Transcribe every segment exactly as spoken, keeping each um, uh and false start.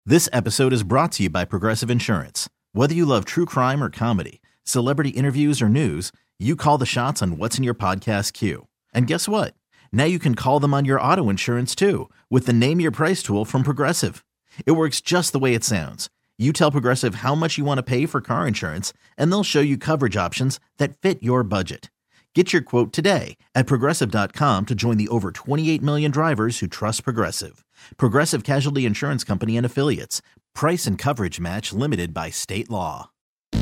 This episode is brought to you by Progressive Insurance. Whether you love true crime or comedy, celebrity interviews or news, you call the shots on what's in your podcast queue. And guess what? Now you can call them on your auto insurance too with the Name Your Price tool from Progressive. It works just the way it sounds. You tell Progressive how much you want to pay for car insurance, and they'll show you coverage options that fit your budget. Get your quote today at Progressive dot com to join the over twenty-eight million drivers who trust Progressive. Progressive Casualty Insurance Company and Affiliates. Price and coverage match limited by state law.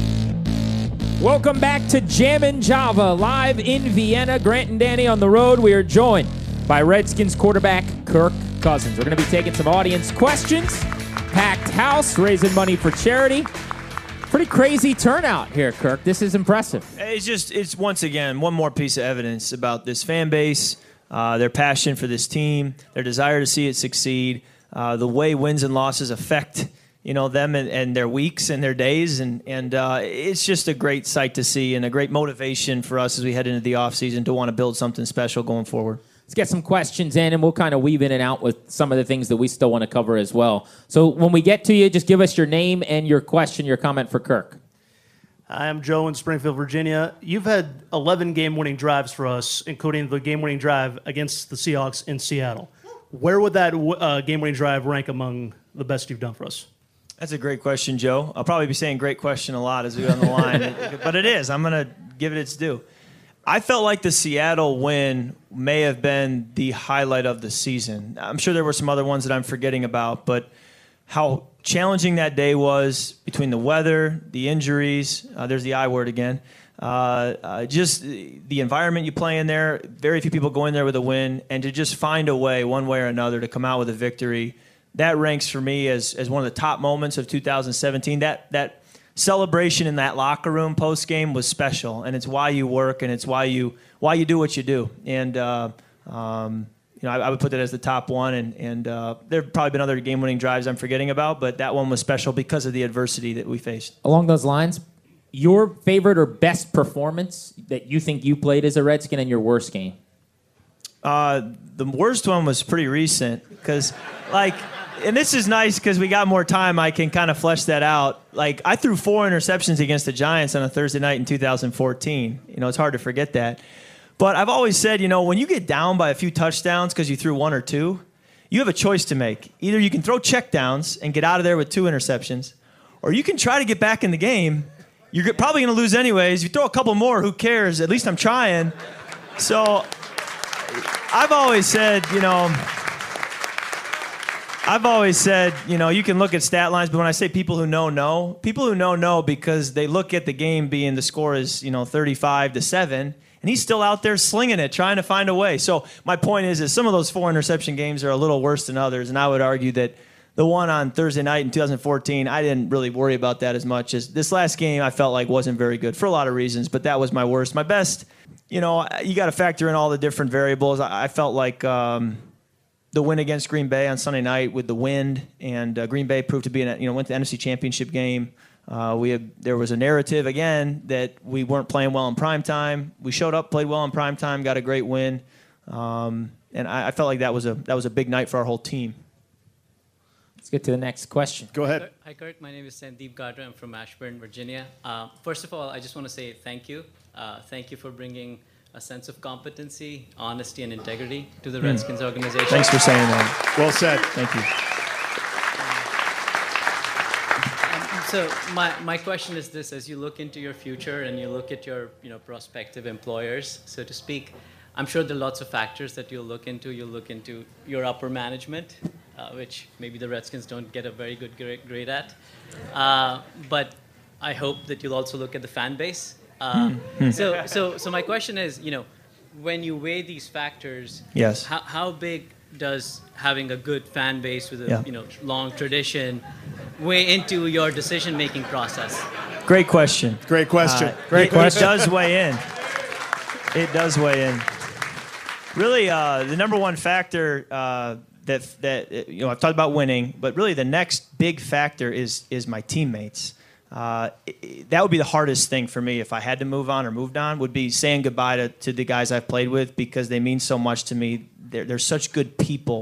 Welcome back to Jammin' Java, live in Vienna. Grant and Danny on the road. We are joined by Redskins quarterback Kirk Cousins. We're going to be taking some audience questions. Packed house, raising money for charity. Pretty crazy turnout here, Kirk. This is impressive. It's just, it's once again, one more piece of evidence about this fan base, uh, their passion for this team, their desire to see it succeed, uh, the way wins and losses affect, you know, them and, and their weeks and their days. And, and uh, it's just a great sight to see and a great motivation for us as we head into the offseason to want to build something special going forward. Let's get some questions in, and we'll kind of weave in and out with some of the things that we still want to cover as well. So when we get to you, just give us your name and your question, your comment for Kirk. Hi, I'm Joe in Springfield, Virginia. You've had eleven game-winning drives for us, including the game-winning drive against the Seahawks in Seattle. Where would that uh, game-winning drive rank among the best you've done for us? That's a great question, Joe. I'll probably be saying great question a lot as we go on the line, but it is. I'm going to give it its due. I felt like the Seattle win may have been the highlight of the season. I'm sure there were some other ones that I'm forgetting about, but how challenging that day was between the weather, the injuries, uh, there's the I word again, uh, uh, just the environment you play in there, very few people go in there with a win, and to just find a way, one way or another, to come out with a victory, that ranks for me as, as one of the top moments of two thousand seventeen. That that celebration in that locker room post game was special, and it's why you work, and it's why you why you do what you do. And uh, um, you know, I, I would put that as the top one. And and uh, there have probably been other game-winning drives I'm forgetting about, but that one was special because of the adversity that we faced. Along those lines, your favorite or best performance that you think you played as a Redskin, and your worst game? Uh, the worst one was pretty recent because, like. And this is nice because we got more time. I can kind of flesh that out. Like, I threw four interceptions against the Giants on a Thursday night in two thousand fourteen. You know, it's hard to forget that. But I've always said, you know, when you get down by a few touchdowns because you threw one or two, you have a choice to make. Either you can throw checkdowns and get out of there with two interceptions, or you can try to get back in the game. You're probably going to lose anyways. You throw a couple more, who cares? At least I'm trying. So I've always said, you know... I've always said, you know, you can look at stat lines, but when I say people who know, know, people who know, know because they look at the game being the score is, you know, thirty-five to seven, and he's still out there slinging it, trying to find a way. So my point is, is some of those four interception games are a little worse than others, and I would argue that the one on Thursday night in two thousand fourteen, I didn't really worry about that as much as this last game I felt like wasn't very good for a lot of reasons, but that was my worst. My best, you know, you got to factor in all the different variables. I, I felt like... Um, the win against Green Bay on Sunday night with the wind, and uh, Green Bay proved to be, an, you know, went to the N F C Championship game. Uh, we had, there was a narrative, again, that we weren't playing well in primetime. We showed up, played well in primetime, got a great win. Um, and I, I felt like that was a that was a big night for our whole team. Let's get to the next question. Go ahead. Hi, Kirk. My name is Sandeep Gadra. I'm from Ashburn, Virginia. Uh, first of all, I just want to say thank you. Uh, thank you for bringing a sense of competency, honesty, and integrity to the Redskins mm. organization. Thanks for saying that. Well said. Thank you. Um, so my, my question is this: as you look into your future and you look at your you know prospective employers, so to speak, I'm sure there are lots of factors that you'll look into. You'll look into your upper management, uh, which maybe the Redskins don't get a very good grade at. Uh, but I hope that you'll also look at the fan base. Uh, so, so, so my question is, you know, when you weigh these factors, yes. how, how big does having a good fan base with a yeah. you know long tradition weigh into your decision-making process? Great question. Great question. Uh, Great question. It does weigh in. It does weigh in. Really, uh, the number one factor uh, that that you know I've talked about winning, but really the next big factor is is my teammates. Uh, it, that would be the hardest thing for me if I had to move on or moved on, would be saying goodbye to, to the guys I've played with, because they mean so much to me. They're, they're such good people,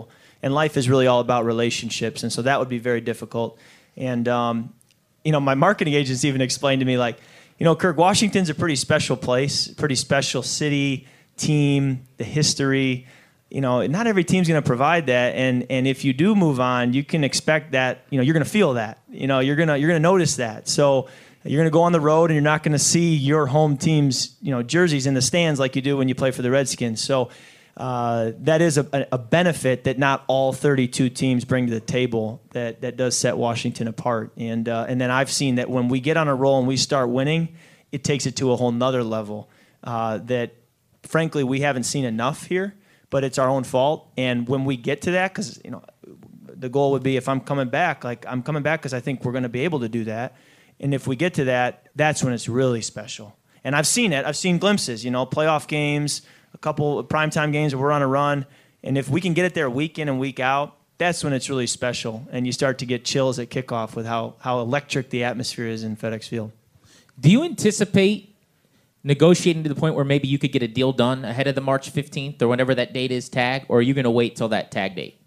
and life is really all about relationships, and so that would be very difficult. And um, you know, my marketing agents even explained to me, like, you know, Kirk, Washington's a pretty special place, pretty special city, team, the history. You know, not every team's going to provide that, and and if you do move on, you can expect that. You know, you're going to feel that. You know, you're gonna you're gonna notice that. So you're going to go on the road, and you're not going to see your home team's, you know, jerseys in the stands like you do when you play for the Redskins. So uh, that is a, a benefit that not all thirty-two teams bring to the table. That that does set Washington apart. And uh, and then I've seen that when we get on a roll and we start winning, it takes it to a whole nother level uh, that, frankly, we haven't seen enough here. But it's our own fault. And when we get to that, because, you know, the goal would be, if I'm coming back, like I'm coming back because I think we're going to be able to do that. And if we get to that, that's when it's really special. And I've seen it. I've seen glimpses, you know, playoff games, a couple of primetime games where we're on a run. And if we can get it there week in and week out, that's when it's really special. And you start to get chills at kickoff with how, how electric the atmosphere is in FedEx Field. Do you anticipate negotiating to the point where maybe you could get a deal done ahead of the March fifteenth or whenever that date is tag, or are you going to wait till that tag date?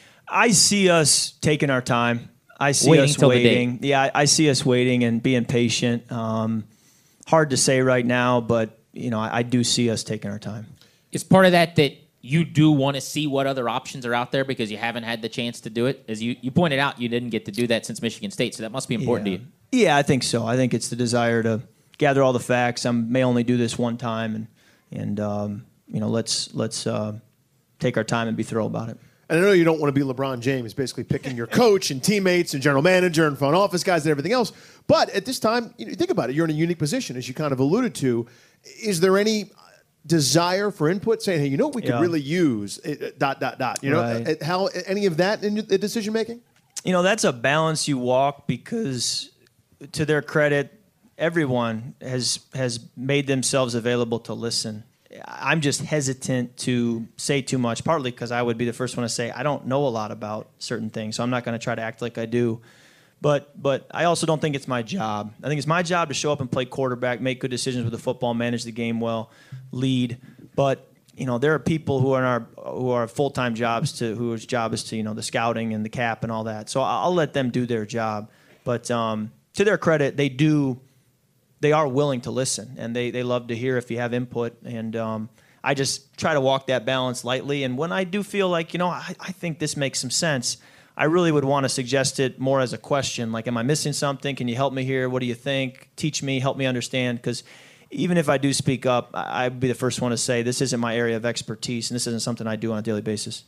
I see us taking our time. I see Waiting us till the waiting. date. Yeah, I, I see us waiting and being patient. Um, hard to say right now, but you know, I, I do see us taking our time. Is part of that that you do want to see what other options are out there because you haven't had the chance to do it? As you, you pointed out, you didn't get to do that since Michigan State, so that must be important yeah. to you. Yeah, I think so. I think it's the desire to gather all the facts. I may only do this one time, and and um, you know, let's let's uh, take our time and be thorough about it. And I know you don't want to be LeBron James, basically picking your coach and teammates and general manager and front office guys and everything else. But at this time, you know, think about it. You're in a unique position, as you kind of alluded to. Is there any desire for input, saying, hey, you know what we could Yeah. really use, uh, dot, dot, dot. You know, Right. uh, how any of that in the decision making? You know, that's a balance you walk because, to their credit, everyone has has made themselves available to listen. I'm just hesitant to say too much, partly because I would be the first one to say I don't know a lot about certain things, so I'm not going to try to act like I do. But but I also don't think it's my job. I think it's my job to show up and play quarterback, make good decisions with the football, manage the game well, lead. But you know, there are people who are in our who are full-time jobs to whose job is to, you know, the scouting and the cap and all that. So I'll let them do their job. But um, to their credit, they do. They are willing to listen, and they, they love to hear if you have input. And um, I just try to walk that balance lightly. And when I do feel like, you know, I, I think this makes some sense, I really would want to suggest it more as a question. Like, am I missing something? Can you help me here? What do you think? Teach me, help me understand. Because even if I do speak up, I- I'd be the first one to say this isn't my area of expertise, and this isn't something I do on a daily basis.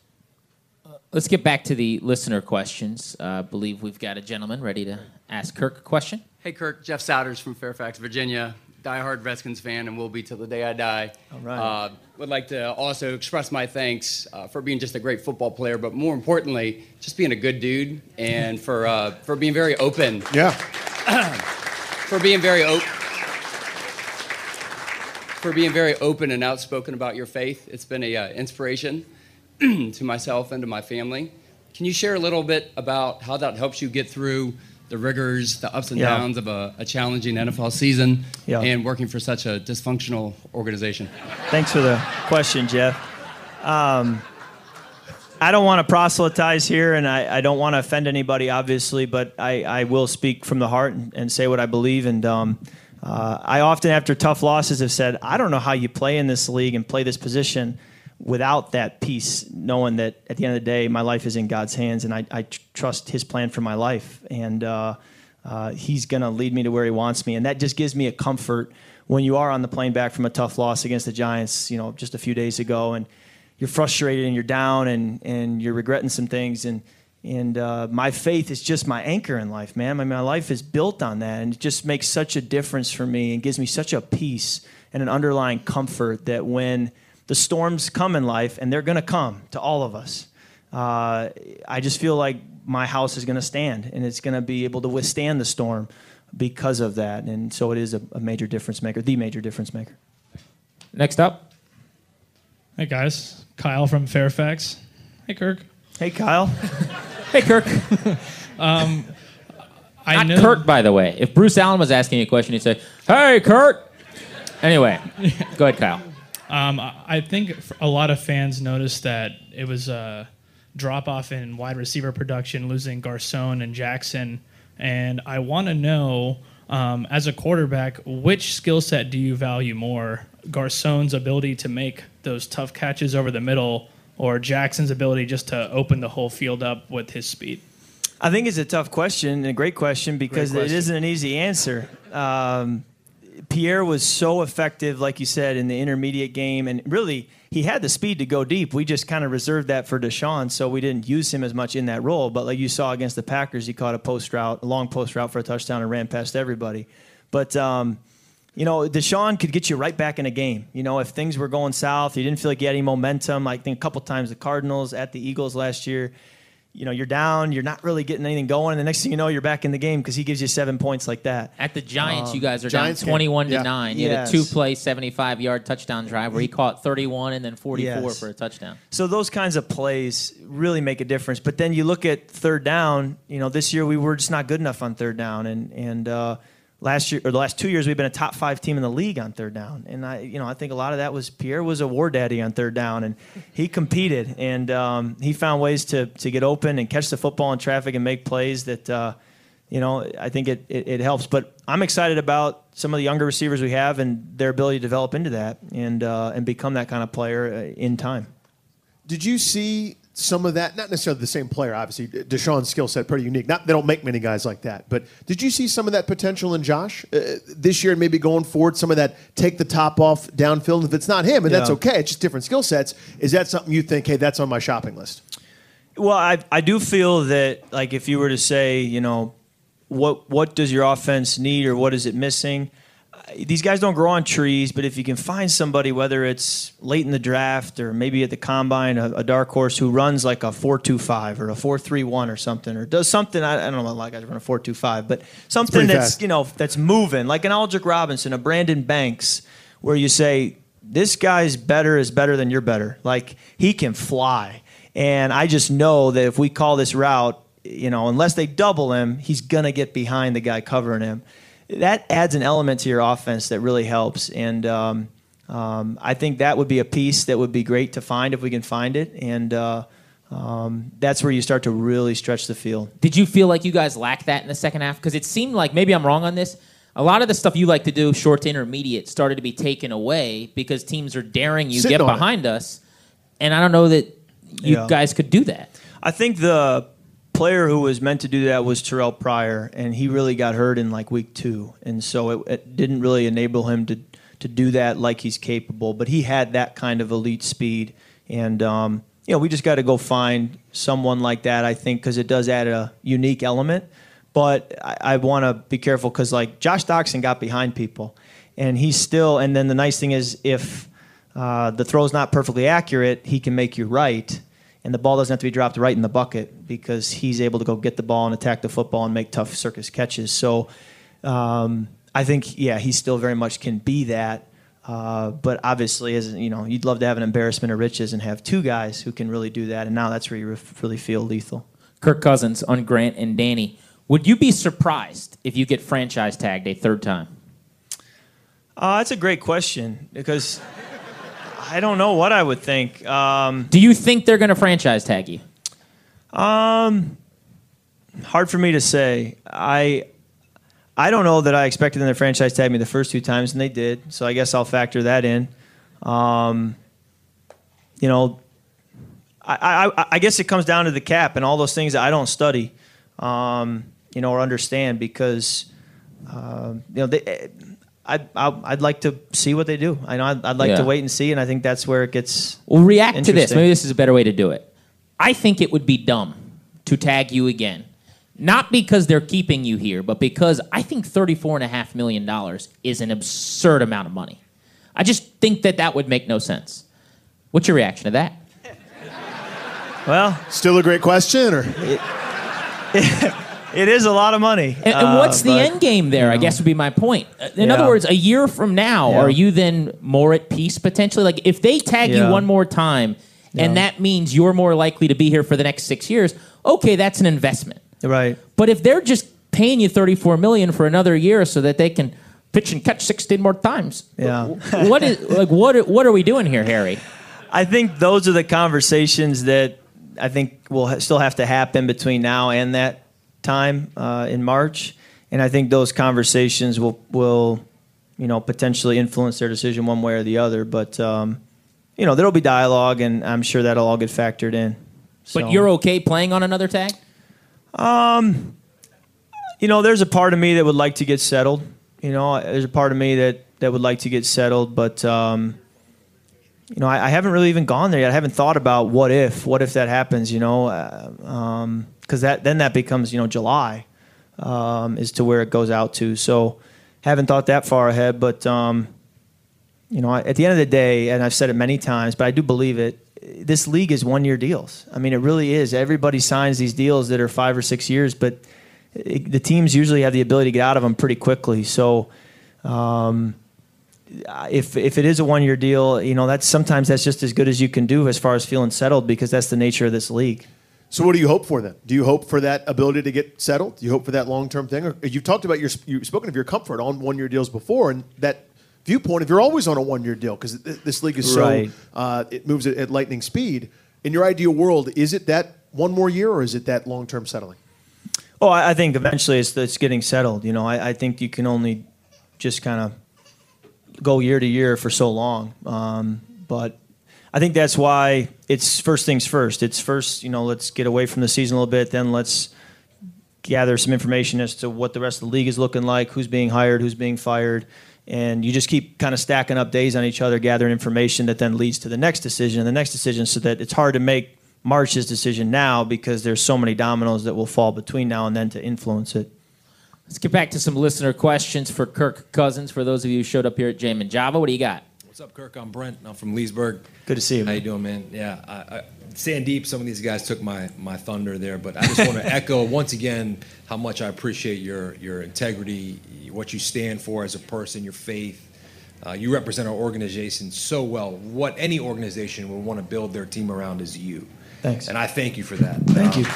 Let's get back to the listener questions. Uh, I believe we've got a gentleman ready to ask Kirk a question. Hey, Kirk. Jeff Souders from Fairfax, Virginia. Diehard Redskins fan and will be till the day I die. All right. Uh, would like to also express my thanks uh, for being just a great football player, but more importantly, just being a good dude and for uh, for being very open. Yeah. for being very open. For being very open and outspoken about your faith. It's been an uh, inspiration to myself and to my family. Can you share a little bit about how that helps you get through the rigors, the ups and Yeah. downs of a, a challenging N F L season Yeah. and working for such a dysfunctional organization? Thanks for the question, Jeff. Um, I don't want to proselytize here, and I, I don't want to offend anybody, obviously, but I, I will speak from the heart and, and say what I believe. And um, uh, I often, after tough losses, have said, I don't know how you play in this league and play this position without that peace, knowing that at the end of the day, my life is in God's hands, and I, I tr- trust His plan for my life. And uh, uh, He's going to lead me to where He wants me. And that just gives me a comfort when you are on the plane back from a tough loss against the Giants, you know, just a few days ago, and you're frustrated and you're down and, and you're regretting some things. And and uh, my faith is just my anchor in life, man. I mean, my life is built on that, and it just makes such a difference for me and gives me such a peace and an underlying comfort that when the storms come in life, and they're going to come to all of us, uh, I just feel like my house is going to stand, and it's going to be able to withstand the storm because of that. And so it is a, a major difference maker, the major difference maker. Next up. Hey, guys. Kyle from Fairfax. Hey, Kirk. Hey, Kyle. Hey, Kirk. I Not know Kurt, by the way. If Bruce Allen was asking you a question, he'd say, hey, Kurt. Anyway, go ahead, Kyle. Um, I I think a lot of fans noticed that it was uh, drop off in wide receiver production, losing Garcon and Jackson. And I want to know, um, as a quarterback, which skill set do you value more? Garcon's ability to make those tough catches over the middle, or Jackson's ability just to open the whole field up with his speed? I think it's a tough question and a great question because Great question. it isn't an easy answer. Um, Pierre was so effective, like you said, in the intermediate game, and really he had the speed to go deep. We just kind of reserved that for Deshaun, so we didn't use him as much in that role. But like you saw against the Packers, he caught a post route, a long post route for a touchdown and ran past everybody. But um, you know, Deshaun could get you right back in a game. You know, if things were going south, you didn't feel like you had any momentum. I think a couple times the Cardinals at the Eagles last year. You know, you're down, you're not really getting anything going, and the next thing you know, you're back in the game because he gives you seven points like that. At the Giants, Um, you guys are Giants down game. twenty-one to Yeah. nine. You Yes. had a two-play, seventy-five-yard touchdown drive where he caught thirty-one and then forty-four Yes. for a touchdown. So those kinds of plays really make a difference. But then you look at third down. You know, this year we were just not good enough on third down, and and uh, last year or the last two years we've been a top five team in the league on third down. And I, you know, I think a lot of that was Pierre was a war daddy on third down, and he competed and um, he found ways to to get open and catch the football in traffic and make plays that. Uh, You know, I think it, it, it helps. But I'm excited about some of the younger receivers we have and their ability to develop into that and uh, and become that kind of player uh, in time. Did you see some of that? Not necessarily the same player, obviously. Deshaun's skill set pretty unique. Not they don't make many guys like that. But did you see some of that potential in Josh uh, this year and maybe going forward? Some of that take the top off downfield. And if it's not him, and that's Yeah. okay. It's just different skill sets. Is that something you think? Hey, that's on my shopping list. Well, I I do feel that like if you were to say, you know, what what does your offense need or what is it missing? Uh, These guys don't grow on trees, but if you can find somebody, whether it's late in the draft or maybe at the combine, a, a dark horse who runs like a four two five or a four three one or something, or does something, I, I don't know a lot of guys run a four two five, but something pretty that's, fast. you know, that's moving, like an Aldrick Robinson, a Brandon Banks, where you say, this guy's better is better than you're better. Like, he can fly. And I just know that if we call this route, you know, unless they double him, he's going to get behind the guy covering him. That adds an element to your offense that really helps. And um, um, I think that would be a piece that would be great to find if we can find it. And uh, um, that's where you start to really stretch the field. Did you feel like you guys lacked that in the second half? Because it seemed like, maybe I'm wrong on this, a lot of the stuff you like to do, short to intermediate, started to be taken away because teams are daring you, Sitting get on it. behind us. And I don't know that you Yeah. guys could do that. I think the player who was meant to do that was Terrell Pryor, and he really got hurt in like week two, and so it, it didn't really enable him to to do that like he's capable. But he had that kind of elite speed, and um, you know we just got to go find someone like that. I think because it does add a unique element. But I, I want to be careful because like Josh Doxson got behind people, and he's still. And then the nice thing is if uh, the throw's not perfectly accurate, he can make you right. And the ball doesn't have to be dropped right in the bucket because he's able to go get the ball and attack the football and make tough circus catches. So um, I think, yeah, he still very much can be that. Uh, but obviously, as you know, you'd love to have an embarrassment of riches and have two guys who can really do that. And now that's where you really feel lethal. Kirk Cousins on Grant and Danny. Would you be surprised if you get franchise tagged a third time? Uh, that's a great question because I don't know what I would think. Um, Do you think they're going to franchise tag you? Um, hard for me to say. I I don't know that I expected them to franchise tag me the first two times, and they did. So I guess I'll factor that in. Um, you know, I, I I guess it comes down to the cap and all those things that I don't study, um, you know, or understand because, uh, you know, they. I'd, I'd like to see what they do. I know I'd, I'd like Yeah. to wait and see, and I think that's where it gets. Well, react to this. Interesting. Maybe this is a better way to do it. I think it would be dumb to tag you again. Not because they're keeping you here, but because I think thirty-four point five million dollars is an absurd amount of money. I just think that that would make no sense. What's your reaction to that? Well, Still a great question, or it is a lot of money. And, and Uh, what's the but- end game there, I guess would be my point. In Yeah. other words, a year from now, Yeah. are you then more at peace potentially? Like if they tag you Yeah. one more time and Yeah. that means you're more likely to be here for the next six years, okay, that's an investment. Right. But if they're just paying you thirty-four million dollars for another year so that they can pitch and catch sixteen more times, Yeah. what is like what what are we doing here, Harry? I think those are the conversations that I think will ha- still have to happen between now and that time uh, in March. And I think those conversations will, will, you know, potentially influence their decision one way or the other. But, um, you know, there will be dialogue, and I'm sure that'll all get factored in. So. But you're okay playing on another tag? Um, you know, there's a part of me that would like to get settled. You know, there's a part of me that, that would like to get settled. But, um, you know, I, I haven't really even gone there yet. I haven't thought about what if, what if that happens, you know, because uh, um, that then that becomes, you know, July. Um, as to where it goes out to. So haven't thought that far ahead, but, um, you know, at the end of the day, and I've said it many times, but I do believe it, this league is one-year deals. I mean, it really is. Everybody signs these deals that are five or six years, but it, the teams usually have the ability to get out of them pretty quickly. So um, if if it is a one-year deal, you know, that's sometimes that's just as good as you can do as far as feeling settled, because that's the nature of this league. So what do you hope for then? Do you hope for that ability to get settled? Do you hope for that long-term thing? Or you've talked about your, you've spoken of your comfort on one-year deals before, and that viewpoint, if you're always on a one-year deal, because this league is so, right. uh, it moves at, at lightning speed. In your ideal world, is it that one more year, or is it that long-term settling? Oh, I I think eventually it's, it's getting settled. You know, I, I think you can only just kind of go year to year for so long. Um, but I think that's why it's first things first. It's first, you know, let's get away from the season a little bit. Then let's gather some information as to what the rest of the league is looking like, who's being hired, who's being fired. And you just keep kind of stacking up days on each other, gathering information that then leads to the next decision and the next decision, so that it's hard to make March's decision now because there's so many dominoes that will fall between now and then to influence it. Let's get back to some listener questions for Kirk Cousins. For those of you who showed up here at Jam and Java, what do you got? What's up, Kirk? I'm Brent. I'm from Leesburg. Good to see you, How man. you doing, man? Yeah, I, I, Sandeep, some of these guys took my, my thunder there, but I just want to echo once again how much I appreciate your your integrity, what you stand for as a person, your faith. Uh, you represent our organization so well. What any organization would want to build their team around is you. Thanks. And I thank you for that. Thank Um, you.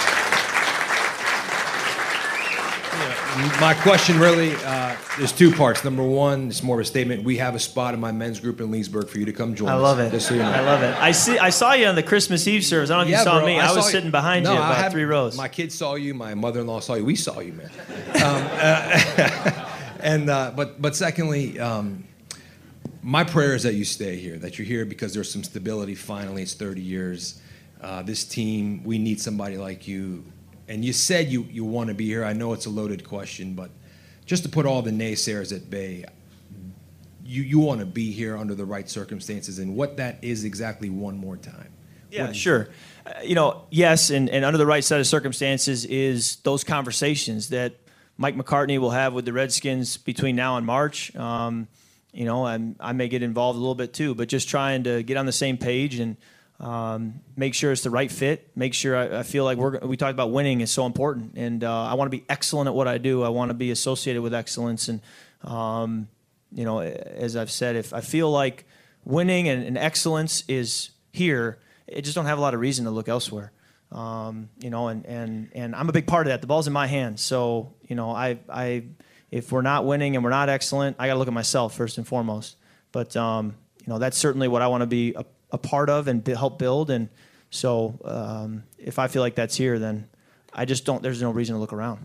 My question really, uh, there's two parts. Number one, it's more of a statement. We have a spot in my men's group in Leesburg for you to come join I us. love it. Just so you know. I love it. I see. I saw you on the Christmas Eve service. I don't know if Yeah, you saw bro, me. I, saw was you. sitting behind No, you, I about have- three rows. My kids saw you. My mother-in-law saw you. We saw you, man. um, uh, and uh, but but secondly, um, my prayer is that you stay here. That you're here because there's some stability. Finally, it's thirty years. Uh, this team, we need somebody like you. And you said you you want to be here. I know it's a loaded question, but just to put all the naysayers at bay, you, you want to be here under the right circumstances, and what that is exactly one more time. Yeah, What- sure. Uh, you know, yes, and, and under the right set of circumstances is those conversations that Mike McCartney will have with the Redskins between now and March. Um, you know, and I may get involved a little bit too, but just trying to get on the same page and um, make sure it's the right fit. Make sure I, I feel like we're we talked about winning is so important, and uh, I want to be excellent at what I do. I want to be associated with excellence, and um, you know, as I've said, if I feel like winning and, and excellence is here, I just don't have a lot of reason to look elsewhere. Um, you know, and, and, and I'm a big part of that. The ball's in my hands. So, you know, I, I, if we're not winning and we're not excellent, I got to look at myself first and foremost. But, um, you know, that's certainly what I want to be a, a part of and b- help build. And so um, if I feel like that's here, then I just don't, there's no reason to look around.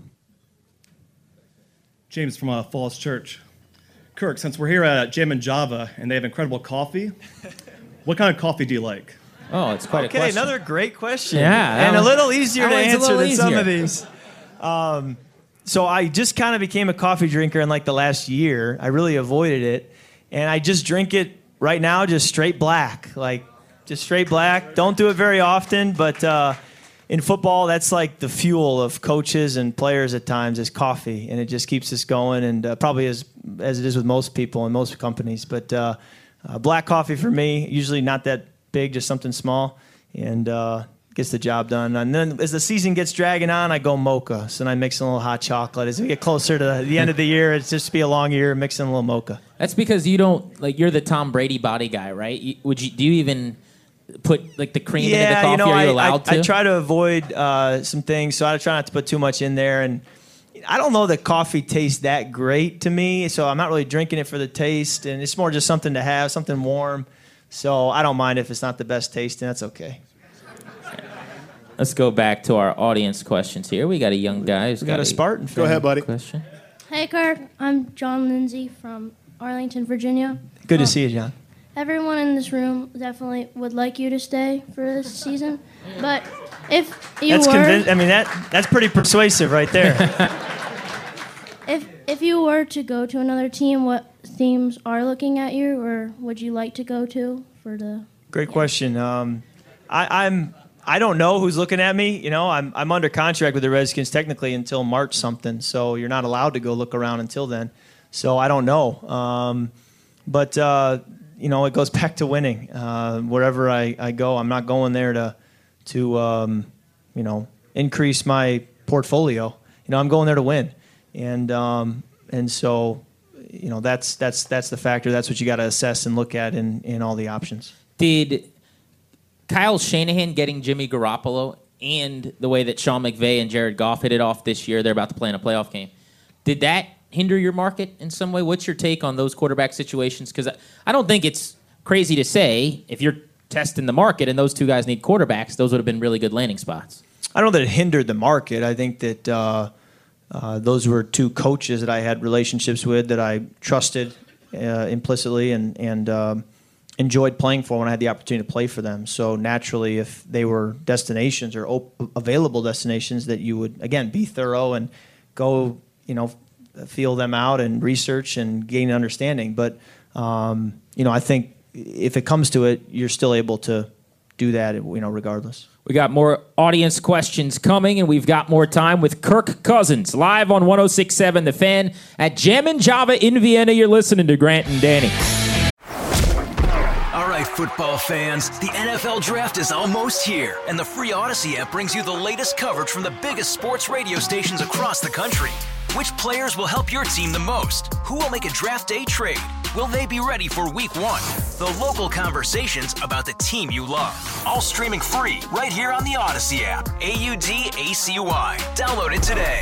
James from uh, Falls Church. Kirk, since we're here at Jam and Java and they have incredible coffee, what kind of coffee do you like? Oh, it's quite Okay, a question. another great question. Yeah, that and a one- little easier that to one's a answer little than some easier. of these. Um, so I just kind of became a coffee drinker in like the last year. I really avoided it, and I just drink it right now, just straight black, like just straight black. Don't do it very often, but uh, in football, that's like the fuel of coaches and players at times is coffee, and it just keeps us going, and uh, probably as as it is with most people and most companies. But uh, uh, black coffee for me, usually not that big, just something small, and uh, gets the job done. And then as the season gets dragging on, I go mocha. So then I mix in a little hot chocolate. As we get closer to the end of the year, it's just be a long year, mix in a little mocha. That's because you don't like you're the Tom Brady body guy, right? You, would you do you even put like the cream into the Yeah, coffee? you know, Are you I, allowed I, to? I try to avoid uh, some things, so I try not to put too much in there. And I don't know that coffee tastes that great to me, so I'm not really drinking it for the taste. And it's more just something to have, something warm. So I don't mind if it's not the best taste, and that's okay. Let's go back to our audience questions here. We got a young guy who's We got a Spartan Go ahead, buddy. question. Hey, Kirk. I'm John Lindsay from Arlington, Virginia. Good to Um, see you, John. Everyone in this room definitely would like you to stay for this season, but if you That's were, convincing. I mean, that that's pretty persuasive right there. if if you were to go to another team, what teams are looking at you, or would you like to go to for the? Great question. Um, I, I'm. I don't know who's looking at me. You know, I'm I'm under contract with the Redskins technically until March something, so you're not allowed to go look around until then. So I don't know. Um, but uh, you know, it goes back to winning. Uh, wherever I, I go, I'm not going there to to um, you know increase my portfolio. You know, I'm going there to win, and um, and so you know that's that's that's the factor. That's what you got to assess and look at in in all the options. Did Kyle Shanahan getting Jimmy Garoppolo and the way that Sean McVay and Jared Goff hit it off this year, they're about to play in a playoff game, did that hinder your market in some way? What's your take on those quarterback situations? Because I, I don't think it's crazy to say if you're testing the market and those two guys need quarterbacks, those would have been really good landing spots. I don't know that it hindered the market. I think that uh, uh, those were two coaches that I had relationships with that I trusted uh, implicitly and, and um, enjoyed playing for when I had the opportunity to play for them. So naturally, if they were destinations or op- available destinations that you would, again, be thorough and go, you know, feel them out and research and gain understanding. But, um, you know, I think if it comes to it, you're still able to do that, you know, regardless. We got more audience questions coming, and we've got more time with Kirk Cousins, live on one oh six point seven The Fan at Jammin' Java in Vienna. You're listening to Grant and Danny. All right, football fans, the N F L Draft is almost here, and the free Odyssey app brings you the latest coverage from the biggest sports radio stations across the country. Which players will help your team the most? Who will make a draft day trade? Will they be ready for week one? The local conversations about the team you love. All streaming free right here on the Odyssey app. A U D A C Y. Download it today.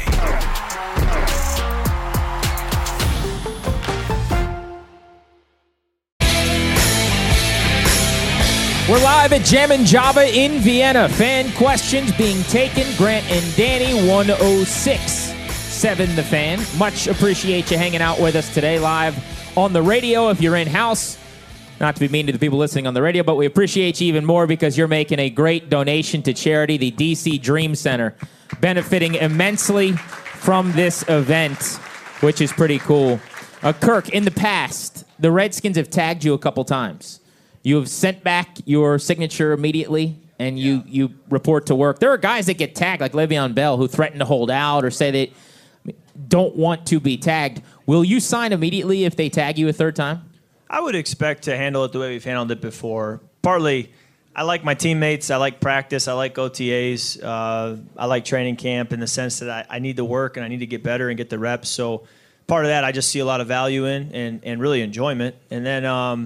We're live at Jammin' Java in Vienna. Fan questions being taken. Grant and Danny, one oh six point seven The Fan. Much appreciate you hanging out with us today live on the radio if you're in-house. Not to be mean to the people listening on the radio, but we appreciate you even more because you're making a great donation to charity, the D C Dream Center, benefiting immensely from this event, which is pretty cool. Uh, Kirk, in the past, the Redskins have tagged you a couple times. You have sent back your signature immediately, and you, yeah. you report to work. There are guys that get tagged, like Le'Veon Bell, who threaten to hold out or say they don't want to be tagged. Will you sign immediately if they tag you a third time? I would expect to handle it the way we've handled it before. Partly, I like my teammates. I like practice. I like O T As. Uh, I like training camp in the sense that I, I need to work and I need to get better and get the reps. So part of that I just see a lot of value in and, and really enjoyment. And then, um,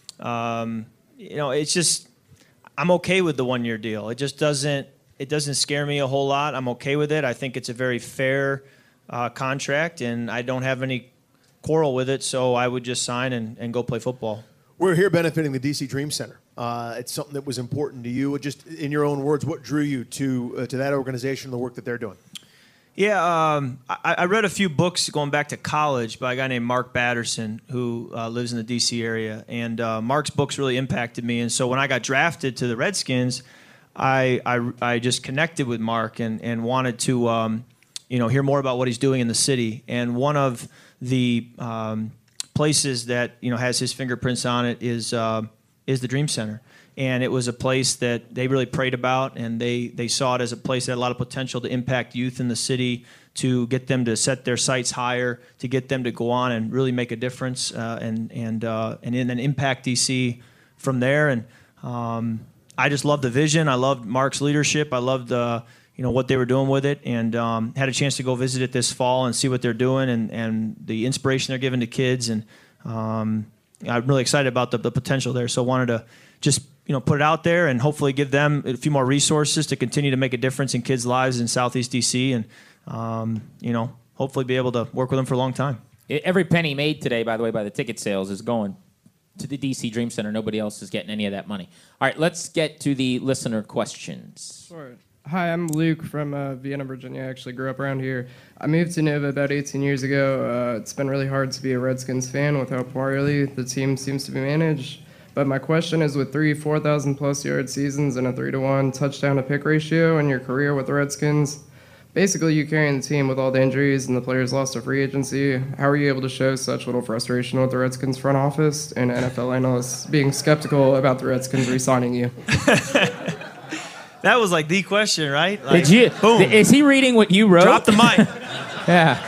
um, you know, it's just I'm okay with the one-year deal. It just doesn't it doesn't scare me a whole lot. I'm okay with it. I think it's a very fair uh, contract, and I don't have any quarrel with it, so I would just sign and, and go play football. We're here benefiting the D C Dream Center. Uh, it's something that was important to you. Just in your own words, what drew you to uh, to that organization and the work that they're doing? Yeah, um, I, I read a few books going back to college by a guy named Mark Batterson who uh, lives in the D C area, and uh, Mark's books really impacted me. And so when I got drafted to the Redskins, I I, I just connected with Mark and, and wanted to um, you know hear more about what he's doing in the city. And one of the um, places that you know has his fingerprints on it is uh, is the Dream Center. And it was a place that they really prayed about, and they, they saw it as a place that had a lot of potential to impact youth in the city, to get them to set their sights higher, to get them to go on and really make a difference, uh, and and uh, and then impact D C from there. And um, I just loved the vision. I loved Mark's leadership. I loved uh, you know what they were doing with it, and um, had a chance to go visit it this fall and see what they're doing and, and the inspiration they're giving to kids. And um, I'm really excited about the, the potential there. So I wanted to just you know, put it out there and hopefully give them a few more resources to continue to make a difference in kids' lives in Southeast D C and, um, you know, hopefully be able to work with them for a long time. Every penny made today, by the way, by the ticket sales is going to the D C Dream Center. Nobody else is getting any of that money. All right, let's get to the listener questions. Sure. Hi, I'm Luke from uh, Vienna, Virginia. I actually grew up around here. I moved to Nova about eighteen years ago. Uh, it's been really hard to be a Redskins fan with how poorly the team seems to be managed. But my question is, with three four thousand plus yard seasons and a three to one touchdown to pick ratio in your career with the Redskins, basically you carrying the team with all the injuries and the players lost to free agency, how are you able to show such little frustration with the Redskins front office and N F L analysts being skeptical about the Redskins re-signing you? That was like the question, right? Like, Did you? Boom. Is he reading what you wrote? Drop the mic. Yeah.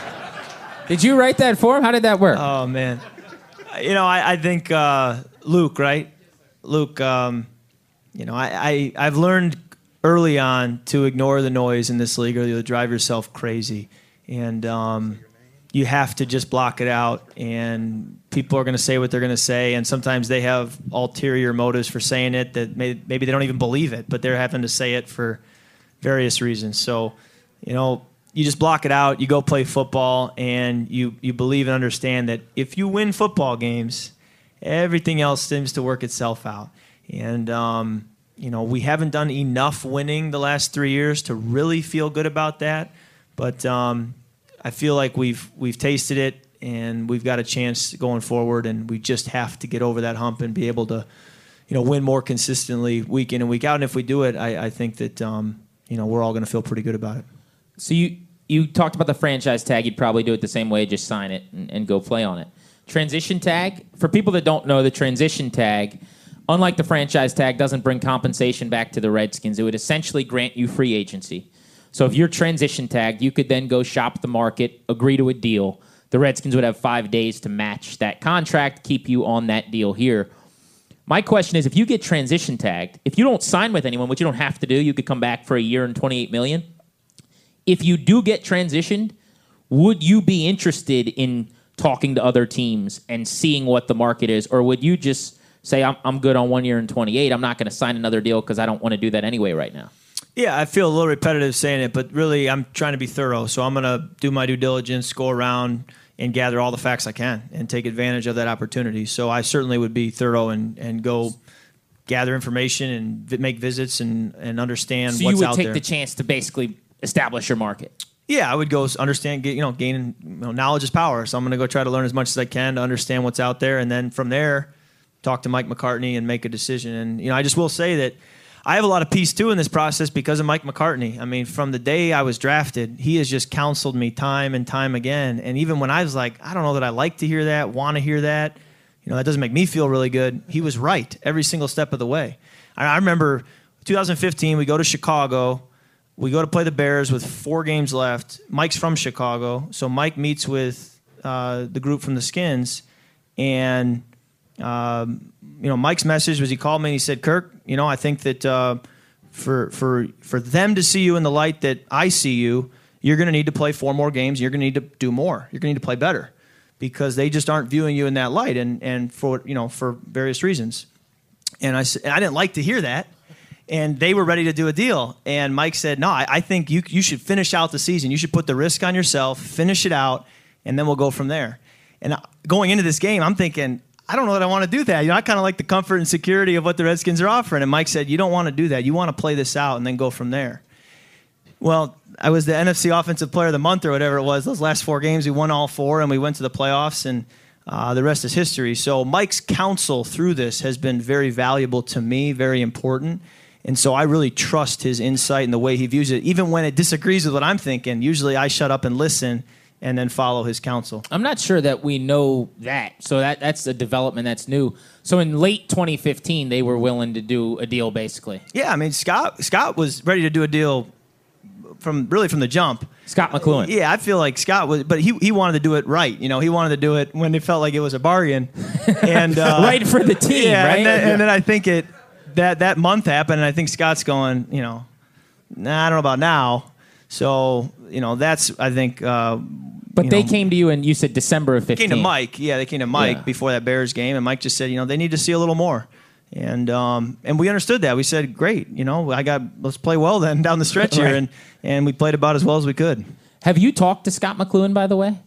Did you write that for him? How did that work? Oh, man. You know, I, I think uh, Luke, right? Luke, um, you know, I, I, I've learned early on to ignore the noise in this league or you'll drive yourself crazy. And um, you have to just block it out. And people are going to say what they're going to say. And sometimes they have ulterior motives for saying it that may, maybe they don't even believe it, but they're having to say it for various reasons. So, you know, you just block it out. You go play football, and you, you believe and understand that if you win football games, everything else seems to work itself out. And, um, you know, we haven't done enough winning the last three years to really feel good about that. But um, I feel like we've we've tasted it, and we've got a chance going forward, and we just have to get over that hump and be able to, you know, win more consistently week in and week out. And if we do it, I, I think that, um, you know, we're all going to feel pretty good about it. So you, you talked about the franchise tag. You'd probably do it the same way, just sign it and, and go play on it. Transition tag, for people that don't know, the transition tag, unlike the franchise tag, doesn't bring compensation back to the Redskins. It would essentially grant you free agency. So if you're transition tagged, you could then go shop the market, agree to a deal. The Redskins would have five days to match that contract, keep you on that deal here. My question is, if you get transition tagged, if you don't sign with anyone, which you don't have to do, you could come back for a year and twenty-eight million dollars. If you do get transitioned, would you be interested in talking to other teams and seeing what the market is? Or would you just say, I'm, I'm good on one year and twenty-eight, I'm not going to sign another deal because I don't want to do that anyway right now? Yeah, I feel a little repetitive saying it, but really I'm trying to be thorough. So I'm going to do my due diligence, go around and gather all the facts I can and take advantage of that opportunity. So I certainly would be thorough and, and go gather information and vi- make visits and, and understand so what's you would out take there. the chance to basically establish your market. Yeah, I would go understand, get, you know, gain, you know, knowledge is power. So I'm going to go try to learn as much as I can to understand what's out there. And then from there, talk to Mike McCartney and make a decision. And, you know, I just will say that I have a lot of peace, too, in this process because of Mike McCartney. I mean, from the day I was drafted, he has just counseled me time and time again. And even when I was like, I don't know that I like to hear that, want to hear that, you know, that doesn't make me feel really good. He was right every single step of the way. I, I remember two thousand fifteen, we go to Chicago. We go to play the Bears with four games left. Mike's from Chicago, so Mike meets with uh, the group from the Skins, and um, you know, Mike's message was he called me and he said, "Kirk, you know, I think that uh, for for for them to see you in the light that I see you, you're going to need to play four more games. You're going to need to do more. You're going to need to play better because they just aren't viewing you in that light, and and for you know for various reasons." And I said, I didn't like to hear that. And they were ready to do a deal. And Mike said, no, I, I think you you should finish out the season. You should put the risk on yourself, finish it out, and then we'll go from there. And going into this game, I'm thinking, I don't know that I want to do that. You know, I kind of like the comfort and security of what the Redskins are offering. And Mike said, you don't want to do that. You want to play this out and then go from there. Well, I was the N F C Offensive Player of the Month or whatever it was. Those last four games, we won all four, and we went to the playoffs, and uh, the rest is history. So Mike's counsel through this has been very valuable to me, very important. And so I really trust his insight and the way he views it, even when it disagrees with what I'm thinking. Usually I shut up and listen and then follow his counsel. I'm not sure that we know that. So that that's a development that's new. So in late twenty fifteen, they were willing to do a deal, basically. Yeah, I mean, Scott Scott was ready to do a deal from really from the jump. Scott McLuhan. Yeah, I feel like Scott was, but he he wanted to do it right. You know, he wanted to do it when it felt like it was a bargain. and uh, Right for the team, yeah, right? And then, and then I think it... That that month happened, and I think Scott's going, you know, nah, I don't know about now. So, you know, that's, I think... Uh, but they know, came to you, and you said December of fifteen. Came to Mike. Yeah, they came to Mike yeah. before that Bears game, and Mike just said, you know, they need to see a little more. And um, and we understood that. We said, great, you know, I got let's play well then down the stretch right. here, and, and we played about as well as we could. Have you talked to Scott McLuhan, by the way?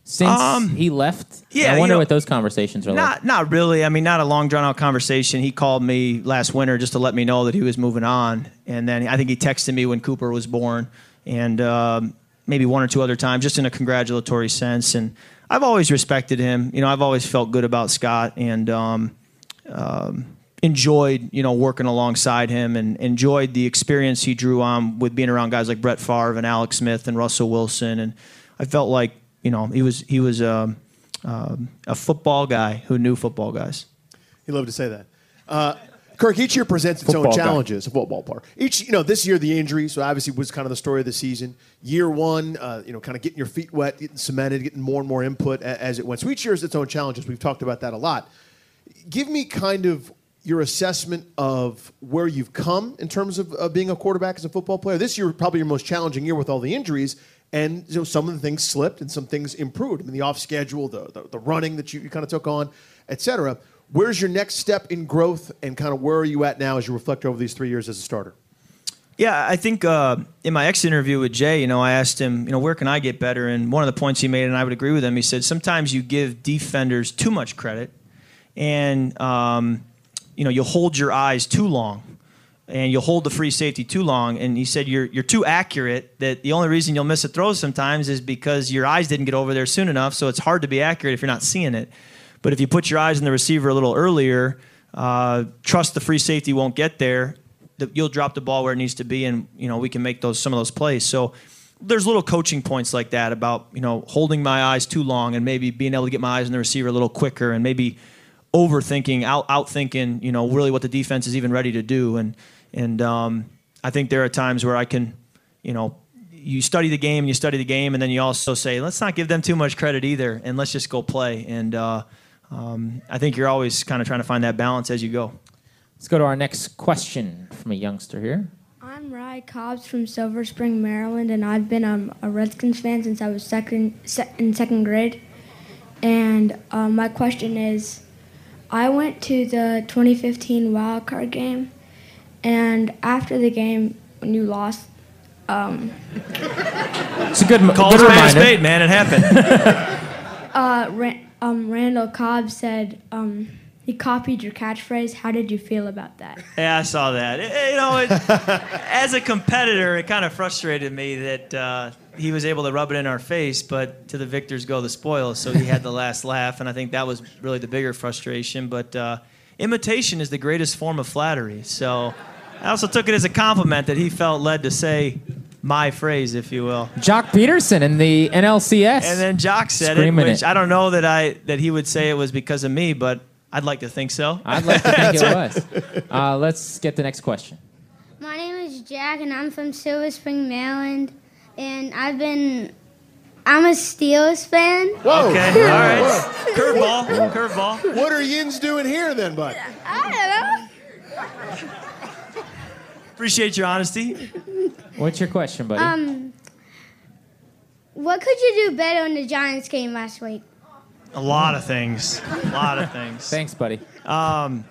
since Um, he left? yeah, I you wonder know, what those conversations are like. Not, not really. I mean, not a long, drawn-out conversation. He called me last winter just to let me know that he was moving on, and then I think he texted me when Cooper was born, and um, maybe one or two other times, just in a congratulatory sense. And I've always respected him. You know, I've always felt good about Scott, and um, um, enjoyed, you know, working alongside him, and enjoyed the experience he drew on with being around guys like Brett Favre and Alex Smith and Russell Wilson. And I felt like, you know, he was he was um, um, a football guy who knew football guys. He loved to say that. Uh, Kirk, each year presents its Football own guy. challenges. A football part. Each, you know, this year the injury, so obviously was kind of the story of the season. Year one, uh, you know, kind of getting your feet wet, getting cemented, getting more and more input a- as it went. So each year has its own challenges. We've talked about that a lot. Give me kind of your assessment of where you've come in terms of uh, being a quarterback as a football player. This year, probably your most challenging year with all the injuries, and you know, some of the things slipped and some things improved. I mean, the off schedule, the the, the running that you, you kind of took on, et cetera. Where's your next step in growth, and kind of where are you at now as you reflect over these three years as a starter? Yeah, I think uh, in my exit interview with Jay, you know, I asked him, you know, where can I get better? And one of the points he made, and I would agree with him, he said sometimes you give defenders too much credit, and um, you know, you'll hold your eyes too long, and you'll hold the free safety too long. And he said you're you're too accurate, that the only reason you'll miss a throw sometimes is because your eyes didn't get over there soon enough. So it's hard to be accurate if you're not seeing it. But if you put your eyes on the receiver a little earlier, uh, trust the free safety won't get there, the, you'll drop the ball where it needs to be, and you know, we can make those some of those plays. So there's little coaching points like that about, you know, holding my eyes too long, and maybe being able to get my eyes on the receiver a little quicker, and maybe overthinking, out outthinking, you know, really what the defense is even ready to do. And and um, I think there are times where I can, you know, you study the game, you study the game, and then you also say, let's not give them too much credit either, and let's just go play. And uh, um, I think you're always kind of trying to find that balance as you go. Let's go to our next question from a youngster here. I'm Rye Cobbs from Silver Spring, Maryland, and I've been um, a Redskins fan since I was second se- in second grade. And um, my question is, I went to the twenty fifteen wild card game, and after the game, when you lost, um, it's a good, Call good a spade a reminder. spade, man. It happened. uh, Ra- um, Randall Cobb said um, he copied your catchphrase. How did you feel about that? Yeah, I saw that. It- you know, it, as a competitor, it kind of frustrated me that uh, he was able to rub it in our face, but to the victors go the spoils, so he had the last laugh, and I think that was really the bigger frustration. But uh, imitation is the greatest form of flattery, so I also took it as a compliment that he felt led to say my phrase, if you will. Jock Peterson in the N L C S. And then Jock said it, Screaming which it. I don't know that I that he would say it was because of me, but I'd like to think so. I'd like to think it was. Uh, let's get the next question. My name is Jack, and I'm from Silver Spring, Maryland. And I've been, I'm a Steelers fan. Whoa. Okay, all right. Curveball, curveball. What are Yins doing here then, bud? I don't know. Appreciate your honesty. What's your question, buddy? Um, what could you do better in the Giants game last week? A lot of things. A lot of things. Thanks, buddy. Um,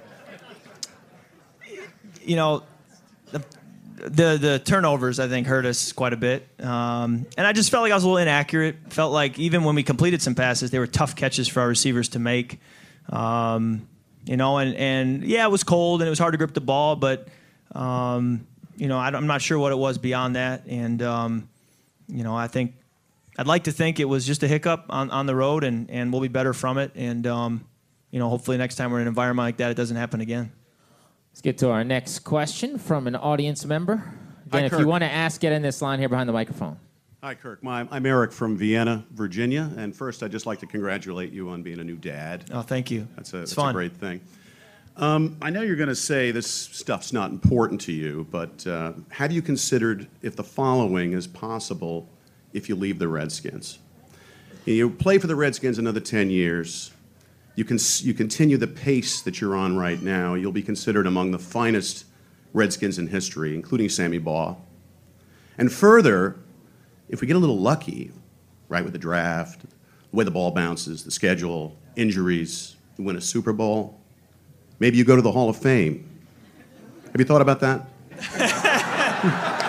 you know, the, the the turnovers, I think, hurt us quite a bit. Um, and I just felt like I was a little inaccurate. Felt like even when we completed some passes, they were tough catches for our receivers to make. Um, you know, and, and yeah, it was cold and it was hard to grip the ball, but, um, you know, I, I'm not sure what it was beyond that. And, um, you know, I think I'd like to think it was just a hiccup on, on the road, and, and we'll be better from it. And, um, you know, hopefully next time we're in an environment like that, it doesn't happen again. Let's get to our next question from an audience member. Again, Hi, if Kirk. you want to ask, get in this line here behind the microphone. Hi, Kirk. My, I'm Eric from Vienna, Virginia. And first, I'd just like to congratulate you on being a new dad. Oh, thank you. That's a, It's that's fun. a great thing. Um, I know you're going to say this stuff's not important to you, but uh, have you considered if the following is possible if you leave the Redskins? You play for the Redskins another ten years. You can you continue the pace that you're on right now. You'll be considered among the finest Redskins in history, including Sammy Baugh. And further, if we get a little lucky, right, with the draft, the way the ball bounces, the schedule, injuries, you win a Super Bowl, maybe you go to the Hall of Fame. Have you thought about that?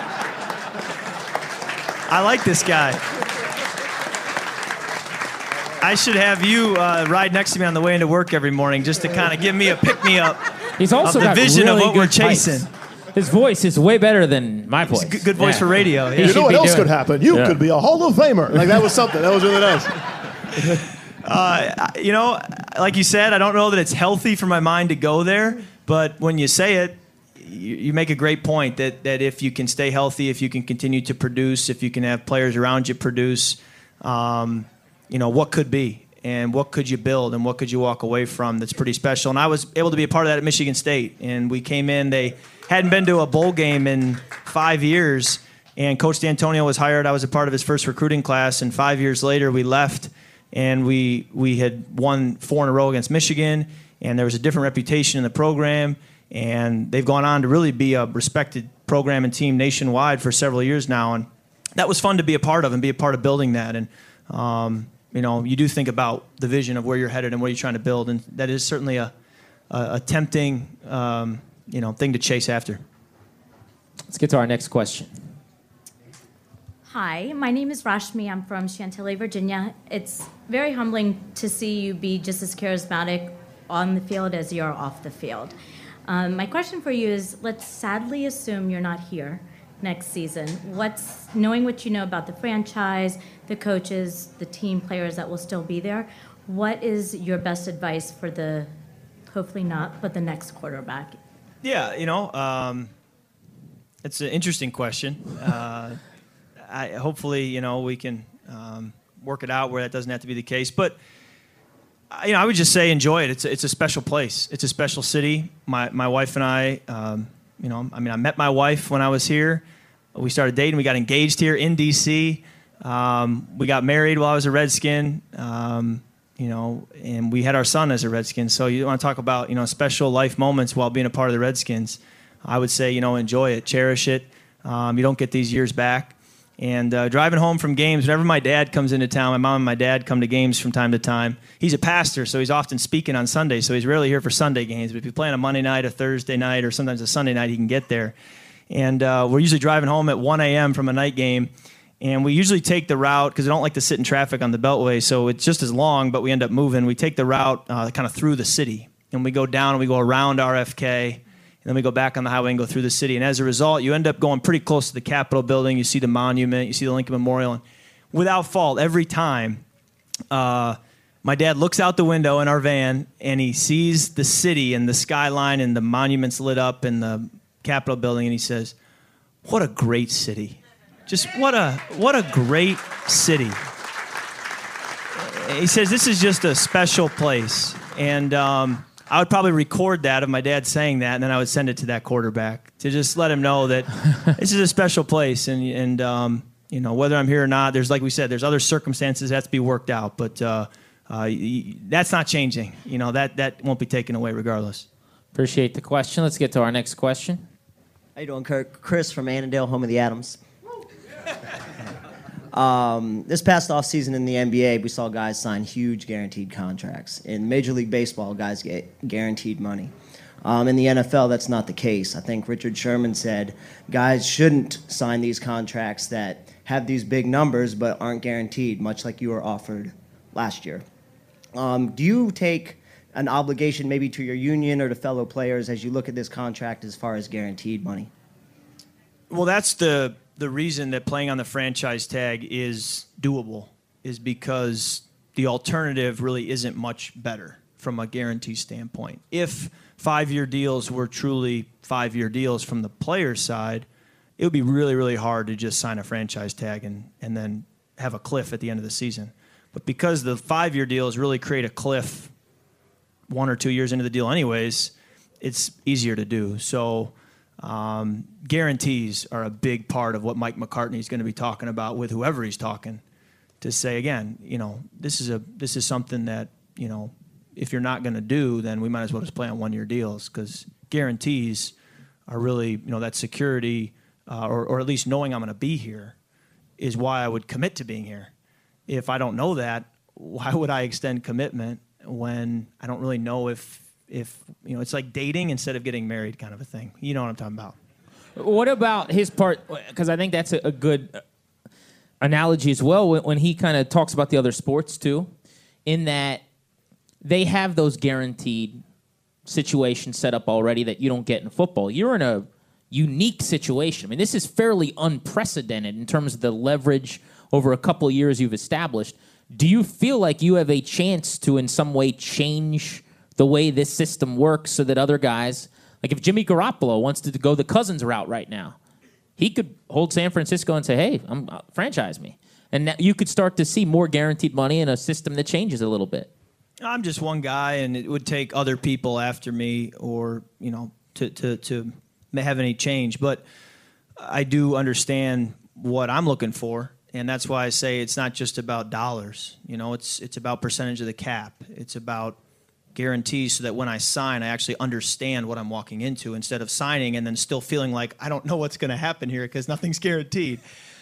I like this guy. I should have you uh, ride next to me on the way into work every morning just to kind of give me a pick-me-up. He's also of the got vision really of what good we're chasing. pipes. His voice is way better than my voice. Good, good voice Yeah. for radio. He Yeah. You know what else doing- could happen? You Yeah. could be a Hall of Famer. Like, that was something. That was really nice. Uh, you know, like you said, I don't know that it's healthy for my mind to go there, but when you say it, you, you make a great point that, that if you can stay healthy, if you can continue to produce, if you can have players around you produce, um, you know, what could be and what could you build and what could you walk away from that's pretty special. And I was able to be a part of that at Michigan State, and we came in, they hadn't been to a bowl game in five years, and Coach D'Antonio was hired. I was a part of his first recruiting class, and five years later we left, and we we had won four in a row against Michigan, and there was a different reputation in the program, and they've gone on to really be a respected program and team nationwide for several years now, and that was fun to be a part of and be a part of building that. And um, you know, you do think about the vision of where you're headed and what you're trying to build, and that is certainly a a, a tempting um, you know thing to chase after. Let's get to our next question. Hi, my name is Rashmi. I'm from Chantilly, Virginia. It's very humbling to see you be just as charismatic on the field as you are off the field. Um, my question for you is, let's sadly assume you're not here next season. What's, knowing what you know about the franchise, the coaches, the team players that will still be there, what is your best advice for the, hopefully not, but the next quarterback? Yeah, you know, um, it's an interesting question. Uh, I, hopefully, you know, we can um, work it out where that doesn't have to be the case. But, uh, you know, I would just say enjoy it. It's a, it's a special place. It's a special city. My my wife and I, um, you know, I mean, I met my wife when I was here. We started dating. We got engaged here in D C Um, we got married while I was a Redskin, um, you know, and we had our son as a Redskin. So you want to talk about, you know, special life moments while being a part of the Redskins. I would say, you know, enjoy it, cherish it. Um, you don't get these years back. And uh, driving home from games, whenever my dad comes into town, my mom and my dad come to games from time to time. He's a pastor, so he's often speaking on Sundays, so he's rarely here for Sunday games. But if you play on a Monday night, a Thursday night, or sometimes a Sunday night, he can get there. And uh, we're usually driving home at one a.m. from a night game, and we usually take the route, because we don't like to sit in traffic on the Beltway, so it's just as long, but we end up moving. We take the route uh, kind of through the city, and we go down and we go around R F K, and then we go back on the highway and go through the city. And as a result, you end up going pretty close to the Capitol building. You see the monument. You see the Lincoln Memorial. And without fault, every time, uh, my dad looks out the window in our van, and he sees the city and the skyline and the monuments lit up and the Capitol building, and he says, "What a great city. Just what a, what a great city." He says, "This is just a special place." And um, I would probably record that of my dad saying that, and then I would send it to that quarterback to just let him know that this is a special place. And, and um, you know, whether I'm here or not, there's, like we said, there's other circumstances that have to be worked out. But uh, uh, that's not changing. You know, that, that won't be taken away regardless. Appreciate the question. Let's get to our next question. How you doing, Kirk? Chris from Annandale, home of the Adams. Um, this past offseason in the N B A, we saw guys sign huge guaranteed contracts. In Major League Baseball, guys get guaranteed money. Um, in the N F L, that's not the case. I think Richard Sherman said guys shouldn't sign these contracts that have these big numbers but aren't guaranteed, much like you were offered last year. Um, do you take an obligation maybe to your union or to fellow players as you look at this contract as far as guaranteed money? Well, that's the the reason that playing on the franchise tag is doable, is because the alternative really isn't much better from a guarantee standpoint. If five-year deals were truly five-year deals from the player's side, it would be really, really hard to just sign a franchise tag and, and then have a cliff at the end of the season. But because the five-year deals really create a cliff one or two years into the deal anyways, it's easier to do. So Um, guarantees are a big part of what Mike McCartney is going to be talking about with whoever he's talking, to say, again, you know, this is a this is something that, you know, if you're not going to do, then we might as well just play on one-year deals, because guarantees are really, you know, that security, uh, or, or at least knowing I'm going to be here is why I would commit to being here. If I don't know that, why would I extend commitment when I don't really know if If, you know, it's like dating instead of getting married kind of a thing. You know what I'm talking about. What about his part? Because I think that's a, a good analogy as well when, when he kind of talks about the other sports too. in that they have those guaranteed situations set up already that you don't get in football. You're in a unique situation. I mean, this is fairly unprecedented in terms of the leverage over a couple of years you've established. Do you feel like you have a chance to in some way change the way this system works so that other guys, like if Jimmy Garoppolo wants to go the Cousins route right now, he could hold San Francisco and say, hey, I'm, uh, franchise me. And that you could start to see more guaranteed money in a system that changes a little bit. I'm just one guy, and it would take other people after me or, you know, to, to, to have any change. But I do understand what I'm looking for, and that's why I say it's not just about dollars. You know, it's it's about percentage of the cap. It's about guarantees so that when I sign, I actually understand what I'm walking into instead of signing and then still feeling like I don't know what's going to happen here because nothing's guaranteed.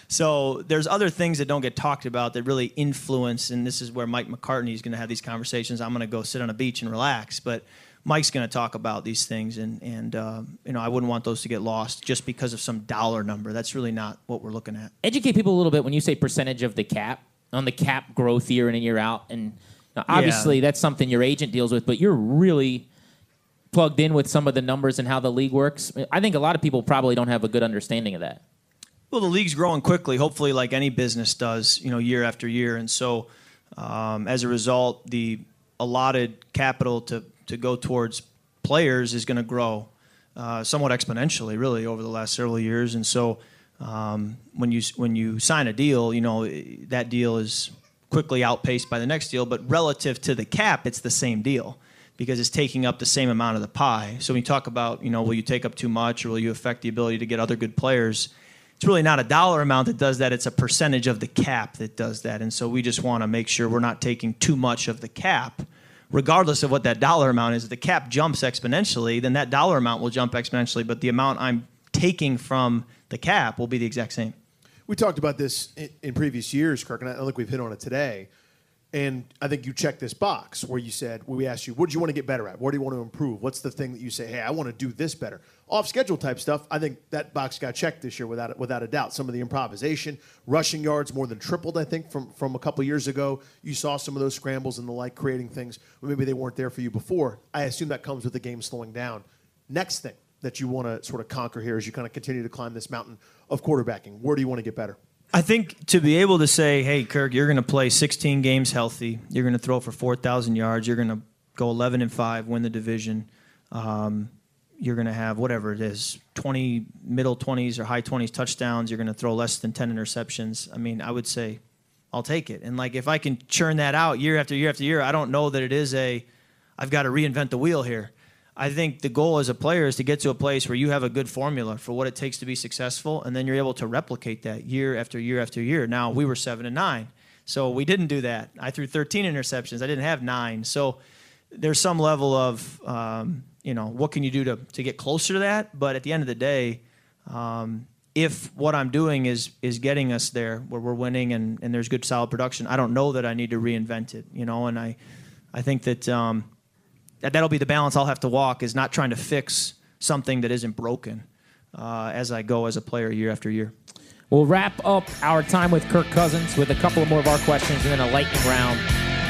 So there's other things that don't get talked about that really influence, and this is where Mike McCartney is going to have these conversations. I'm going to go sit on a beach and relax, but Mike's going to talk about these things, and, and uh, you know, I wouldn't want those to get lost just because of some dollar number. That's really not what we're looking at. Educate people a little bit when you say percentage of the cap, on the cap growth year in and year out, and obviously yeah. that's something your agent deals with, but you're really plugged in with some of the numbers and how the league works. I think a lot of people probably don't have a good understanding of that. Well, the league's growing quickly, hopefully like any business does, you know, year after year. And so um, as a result, the allotted capital to, to go towards players is going to grow uh, somewhat exponentially, really, over the last several years. And so um, when you when you sign a deal, you know, that deal is quickly outpaced by the next deal. But relative to the cap, it's the same deal because it's taking up the same amount of the pie. So when you talk about, you know, will you take up too much or will you affect the ability to get other good players, it's really not a dollar amount that does that. It's a percentage of the cap that does that. And so we just want to make sure we're not taking too much of the cap, regardless of what that dollar amount is. If the cap jumps exponentially, then that dollar amount will jump exponentially, but the amount I'm taking from the cap will be the exact same. We talked about this in, in previous years, Kirk, and I don't think we've hit on it today. And I think you checked this box where you said, well, we asked you, what do you want to get better at? What do you want to improve? What's the thing that you say, hey, I want to do this better? Off-schedule type stuff, I think that box got checked this year without without a doubt. Some of the improvisation, rushing yards more than tripled, I think, from, from a couple years ago. You saw some of those scrambles and the like, creating things. Maybe they weren't there for you before. I assume that comes with the game slowing down. Next thing that you want to sort of conquer here as you kind of continue to climb this mountain of quarterbacking, where do you want to get better? I think to be able to say, hey, Kirk, you're going to play sixteen games healthy. You're going to throw for four thousand yards. You're going to go eleven and five, win the division. Um, you're going to have whatever it is, twenty, middle twenties or high twenties touchdowns. You're going to throw less than ten interceptions. I mean, I would say I'll take it. And, like, if I can churn that out year after year after year, I don't know that it is a I've got to reinvent the wheel here. I think the goal as a player is to get to a place where you have a good formula for what it takes to be successful, and then you're able to replicate that year after year after year. Now, we were seven and nine, so we didn't do that. I threw thirteen interceptions. I didn't have nine. So there's some level of, um, you know, what can you do to, to get closer to that? But at the end of the day, um, if what I'm doing is is getting us there where we're winning and, and there's good, solid production, I don't know that I need to reinvent it, you know, and I, I think that um, – That that'll be the balance I'll have to walk, is not trying to fix something that isn't broken uh, as I go as a player year after year. We'll wrap up our time with Kirk Cousins with a couple more of our questions and then a lightning round.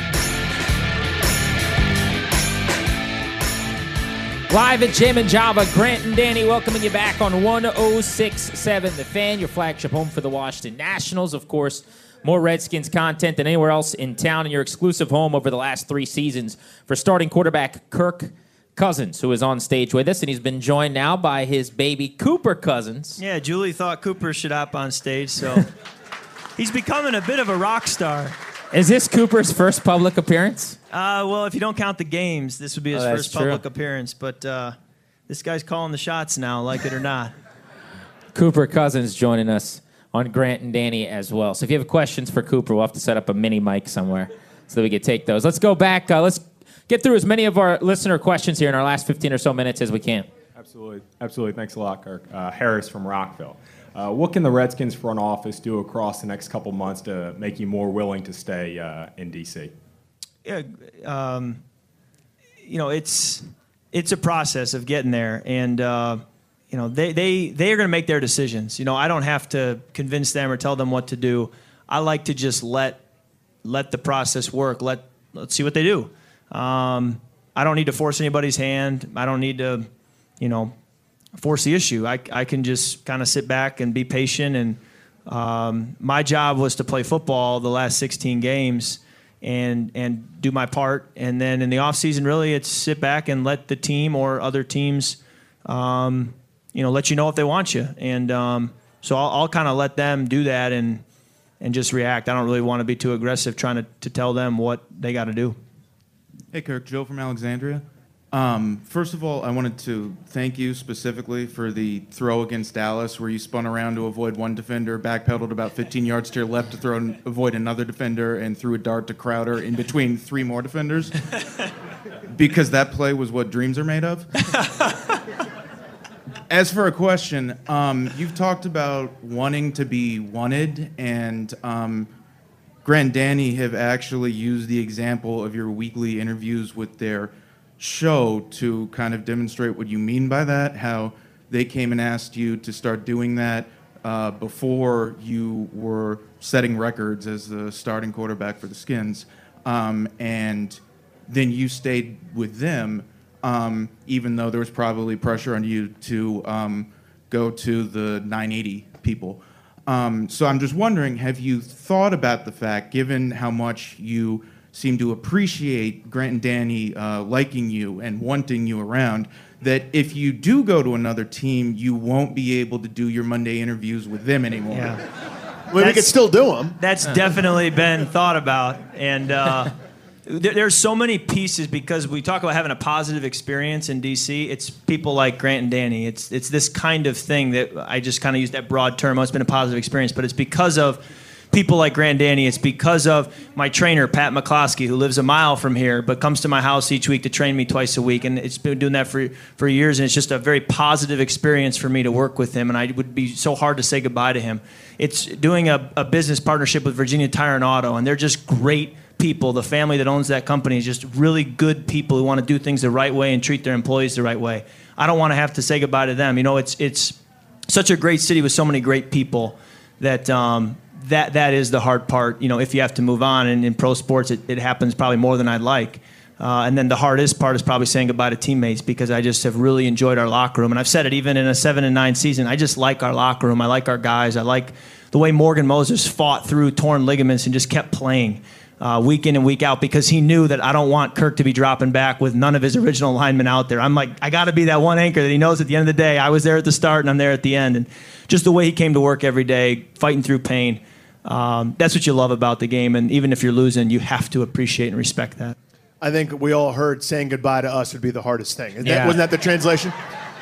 Live at Jam and Java, Grant and Danny welcoming you back on one oh six point seven The Fan, your flagship home for the Washington Nationals. Of course, more Redskins content than anywhere else in town, and your exclusive home over the last three seasons for starting quarterback Kirk Cousins, who is on stage with us, and he's been joined now by his baby Cooper Cousins. Yeah, Julie thought Cooper should hop on stage, so he's becoming a bit of a rock star. Is this Cooper's first public appearance? Uh, well, if you don't count the games, this would be his oh, first true. public appearance, but uh, this guy's calling the shots now, like it or not. Cooper Cousins joining us on Grant and Danny as well. So if you have questions for Cooper, we'll have to set up a mini mic somewhere so that we can take those. Let's go back. Uh, let's get through as many of our listener questions here in our last fifteen or so minutes as we can. Absolutely. Absolutely. Thanks a lot, Kirk. Uh, Harris from Rockville. Uh, what can the Redskins front office do across the next couple months to make you more willing to stay uh, in D C? Yeah, um, you know, it's it's a process of getting there, and uh, you know, they, they, they are going to make their decisions. You know, I don't have to convince them or tell them what to do. I like to just let let the process work, let let's see what they do. Um, I don't need to force anybody's hand. I don't need to, you know, force the issue. I, I can just kind of sit back and be patient. And um, my job was to play football the last sixteen games and and do my part. And then in the off season, really, it's sit back and let the team or other teams, um, you know, let you know if they want you. And um, so I'll, I'll kind of let them do that and and just react. I don't really want to be too aggressive trying to, to tell them what they got to do. Hey, Kirk, Joe from Alexandria. Um, first of all, I wanted to thank you specifically for the throw against Dallas where you spun around to avoid one defender, backpedaled about fifteen yards to your left to throw and avoid another defender, and threw a dart to Crowder in between three more defenders. Because that play was what dreams are made of. As for a question, um, you've talked about wanting to be wanted, and um, Grant Danny have actually used the example of your weekly interviews with their show to kind of demonstrate what you mean by that, how they came and asked you to start doing that uh, before you were setting records as the starting quarterback for the Skins, um, and then you stayed with them. Um, even though there was probably pressure on you to um, go to the nine eighty people. Um, so I'm just wondering, have you thought about the fact, given how much you seem to appreciate Grant and Danny uh, liking you and wanting you around, that if you do go to another team, you won't be able to do your Monday interviews with them anymore? Yeah. Well, we could still do them. That's definitely been thought about. And uh, there, there's so many pieces because we talk about having a positive experience in D C. It's people like Grant and Danny. It's it's this kind of thing that I just kind of use that broad term. Oh, it's been a positive experience, but it's because of people like Grant Danny. It's because of my trainer, Pat McCloskey, who lives a mile from here, but comes to my house each week to train me twice a week. And it's been doing that for, for years, and it's just a very positive experience for me to work with him, and I would be so hard to say goodbye to him. It's doing a, a business partnership with Virginia Tire and Auto, and they're just great people. The family that owns that company is just really good people who want to do things the right way and treat their employees the right way. I don't want to have to say goodbye to them. You know, it's it's such a great city with so many great people that um, that that is the hard part. You know, if you have to move on, and in pro sports, it, it happens probably more than I'd like. Uh, and then the hardest part is probably saying goodbye to teammates, because I just have really enjoyed our locker room. And I've said it even in a seven and nine season. I just like our locker room. I like our guys. I like the way Morgan Moses fought through torn ligaments and just kept playing uh, week in and week out, because he knew that I don't want Kirk to be dropping back with none of his original linemen out there. I'm like, I got to be that one anchor that he knows at the end of the day I was there at the start and I'm there at the end. And just the way he came to work every day, fighting through pain. Um, that's what you love about the game. And even if you're losing, you have to appreciate and respect that. I think we all heard saying goodbye to us would be the hardest thing. Is Yeah. that, wasn't that the translation?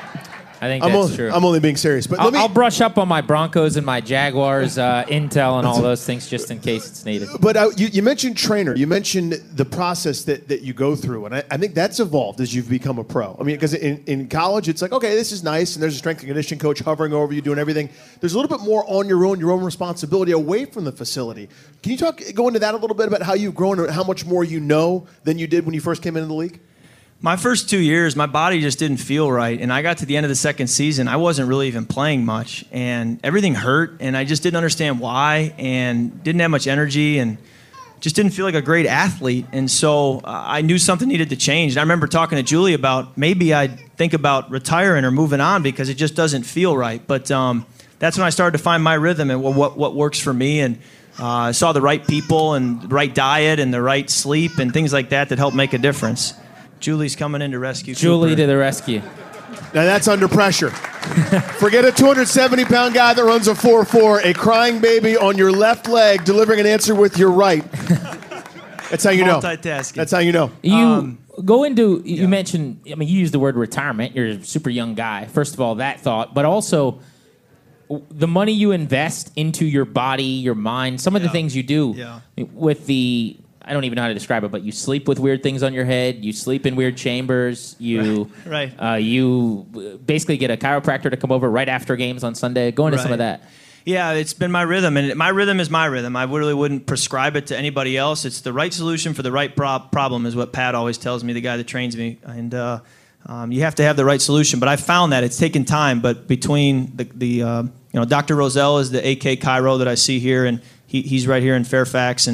I think I'm that's only, true. I'm only being serious. But I'll, let me, I'll brush up on my Broncos and my Jaguars uh, intel and all those things just in case it's needed. But uh, you, you mentioned trainer. You mentioned the process that, that you go through. And I, I think that's evolved as you've become a pro. I mean, because in, in college, it's like, okay, this is nice. And there's a strength and conditioning coach hovering over you, doing everything. There's a little bit more on your own, your own responsibility away from the facility. Can you talk, go into that a little bit about how you've grown and how much more you know than you did when you first came into the league? My first two years, my body just didn't feel right. And I got to the end of the second season, I wasn't really even playing much. And everything hurt, and I just didn't understand why, and didn't have much energy, and just didn't feel like a great athlete. And so uh, I knew something needed to change. And I remember talking to Julie about maybe I'd think about retiring or moving on because it just doesn't feel right. But um, that's when I started to find my rhythm and what, what works for me. And uh, I saw the right people and the right diet and the right sleep and things like that that helped make a difference. Julie's coming in to rescue Julie Cooper. to the rescue. Now that's under pressure. Forget a two hundred seventy pound guy that runs a four four, a crying baby on your left leg delivering an answer with your right. That's how you know. Multitasking. That's how you know. You Um, go into, you mentioned, I mean, you used the word retirement. You're a super young guy. First of all, that thought, but also the money you invest into your body, your mind, some of the things you do Yeah. with the, I don't even know how to describe it, but you sleep with weird things on your head. You sleep in weird chambers. You Right. Uh, you basically get a chiropractor to come over right after games on Sunday. Go into some of Right. that. Yeah, it's been my rhythm, and my rhythm is my rhythm. I really wouldn't prescribe it to anybody else. It's the right solution for the right prob- problem is what Pat always tells me, the guy that trains me. And uh, um, you have to have the right solution. But I found that it's taken time. But between the, the uh, you know, Doctor Roselle is the A K Chiro that I see here, and he, he's right here in Fairfax, and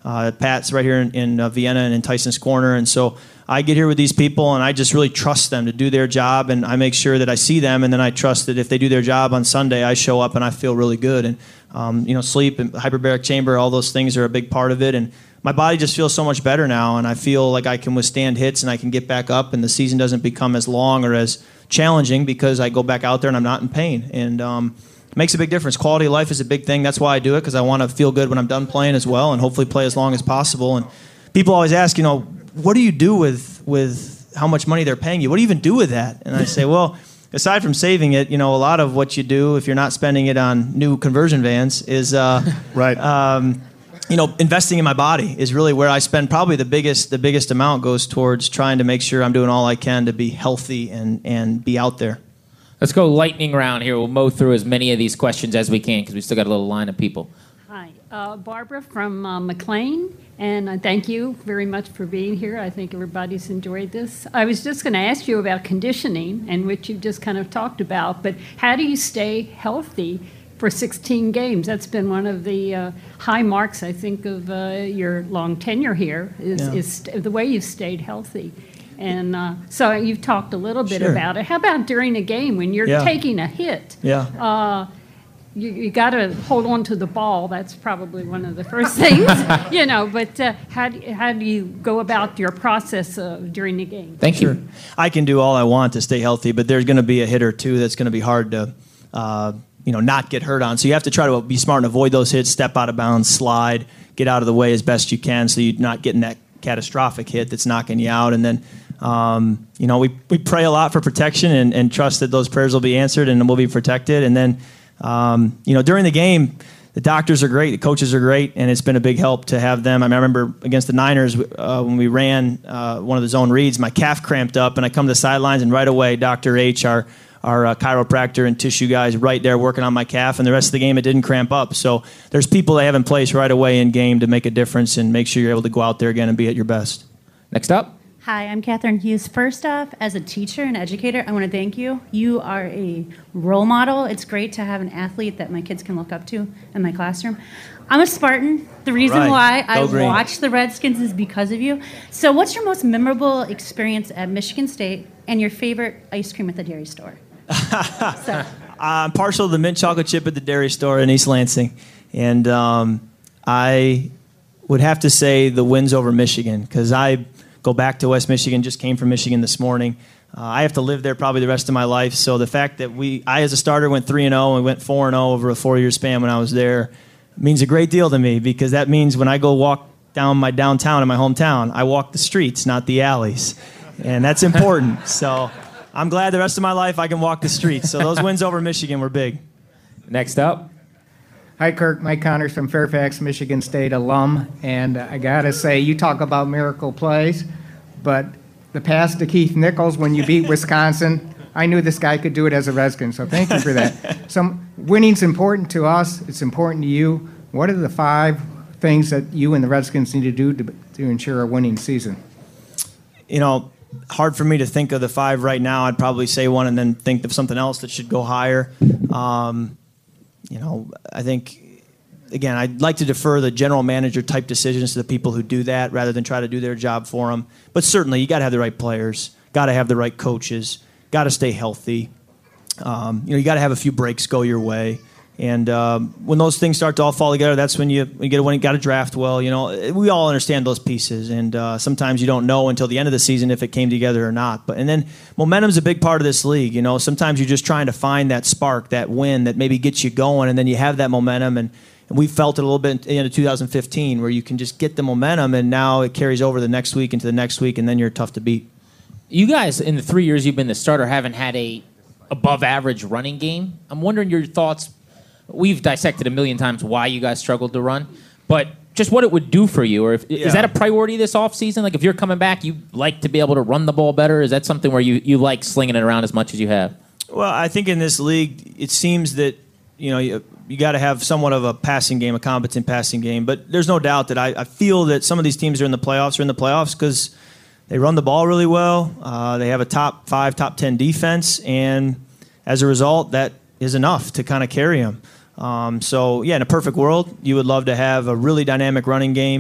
Uh, Pat's right here in, in uh, Vienna and in Tyson's Corner. And so I get here with these people, and I just really trust them to do their job, and I make sure that I see them, and then I trust that if they do their job on Sunday, I show up and I feel really good. And, um, you know, sleep and hyperbaric chamber, all those things are a big part of it. And my body just feels so much better now, and I feel like I can withstand hits and I can get back up, and the season doesn't become as long or as challenging because I go back out there and I'm not in pain. And um, it makes a big difference. Quality of life is a big thing. That's why I do it, because I want to feel good when I'm done playing as well and hopefully play as long as possible. And people always ask, you know, what do you do with with how much money they're paying you? What do you even do with that? And I say, well, aside from saving it, you know, a lot of what you do, if you're not spending it on new conversion vans, is uh, right. Um, you know, investing in my body is really where I spend probably the biggest the biggest amount goes towards trying to make sure I'm doing all I can to be healthy and, and be out there. Let's go lightning round here. We'll mow through as many of these questions as we can because we still got a little line of people. Hi, uh, Barbara from uh, McLean, and uh, thank you very much for being here. I think everybody's enjoyed this. I was just going to ask you about conditioning, and which you just kind of talked about, but how do you stay healthy for sixteen games? That's been one of the uh, high marks, I think, of uh, your long tenure here, is, Yeah. is st- the way you've stayed healthy. And uh, so you've talked a little bit Sure. about it. How about during a game when you're Yeah. taking a hit? Yeah. Uh, you you got to hold on to the ball. That's probably one of the first things, you know. But uh, how do, how do you go about your process uh, during the game? Thank you. I can do all I want to stay healthy, but there's going to be a hit or two that's going to be hard to, uh, you know, not get hurt on. So you have to try to be smart and avoid those hits, step out of bounds, slide, get out of the way as best you can so you're not getting that catastrophic hit that's knocking you out. And then, um, you know, we, we pray a lot for protection and, and trust that those prayers will be answered and we'll be protected. And then, um, you know, during the game, the doctors are great, the coaches are great, and it's been a big help to have them. I, mean, I remember against the Niners uh, when we ran uh, one of the zone reads, my calf cramped up, and I come to the sidelines, and right away, Doctor H, our our uh, chiropractor and tissue guys, right there working on my calf, and the rest of the game it didn't cramp up. So there's people they have in place right away in game to make a difference and make sure you're able to go out there again and be at your best. Next up. Hi, I'm Catherine Hughes. First off, as a teacher and educator, I want to thank you. You are a role model. It's great to have an athlete that my kids can look up to in my classroom. I'm a Spartan. The reason Right. why I Go green. watch the Redskins is because of you. So what's your most memorable experience at Michigan State and your favorite ice cream at the dairy store? I'm partial to the mint chocolate chip at the dairy store in East Lansing. And um, I would have to say the wins over Michigan because I go back to West Michigan, just came from Michigan this morning. Uh, I have to live there probably the rest of my life. So the fact that we, I as a starter went three and oh and we went four and oh over a four-year span when I was there means a great deal to me because that means when I go walk down my downtown in my hometown, I walk the streets, not the alleys. And that's important. So I'm glad the rest of my life I can walk the streets. So those wins over Michigan were big. Next up. Hi, Kirk. Mike Connors from Fairfax, Michigan State alum. And I got to say, you talk about miracle plays, but the pass to Keith Nichols when you beat Wisconsin, I knew this guy could do it as a Redskin, so thank you for that. Some winning's important to us. It's important to you. What are the five things that you and the Redskins need to do to, to ensure a winning season? You know, hard for me to think of the five right now. I'd probably say one and then think of something else that should go higher. Um, you know, I think, again, I'd like to defer the general manager type decisions to the people who do that rather than try to do their job for them. But certainly, you got to have the right players, got to have the right coaches, got to stay healthy. Um, you know, you got to have a few breaks go your way. And um, when those things start to all fall together, that's when you, when you get a win. You got to draft well. You know, we all understand those pieces, and uh, sometimes you don't know until the end of the season if it came together or not. But and then momentum's a big part of this league. You know, sometimes you're just trying to find that spark, that win that maybe gets you going, and then you have that momentum. And, and we felt it a little bit at the end of two thousand fifteen, where you can just get the momentum, and now it carries over the next week into the next week, and then you're tough to beat. You guys, in the three years you've been the starter, haven't had a above-average running game. I'm wondering your thoughts. We've dissected a million times why you guys struggled to run, but just what it would do for you. Or if, Yeah. is that a priority this offseason? Like if you're coming back, you like to be able to run the ball better? Is that something where you, you like slinging it around as much as you have? Well, I think in this league, it seems that you know you, you got to have somewhat of a passing game, a competent passing game. But there's no doubt that I, I feel that some of these teams are in the playoffs are in the playoffs because they run the ball really well. Uh, they have a top five, top ten defense, and as a result, that is enough to kind of carry them. Um, so, yeah, in a perfect world, you would love to have a really dynamic running game,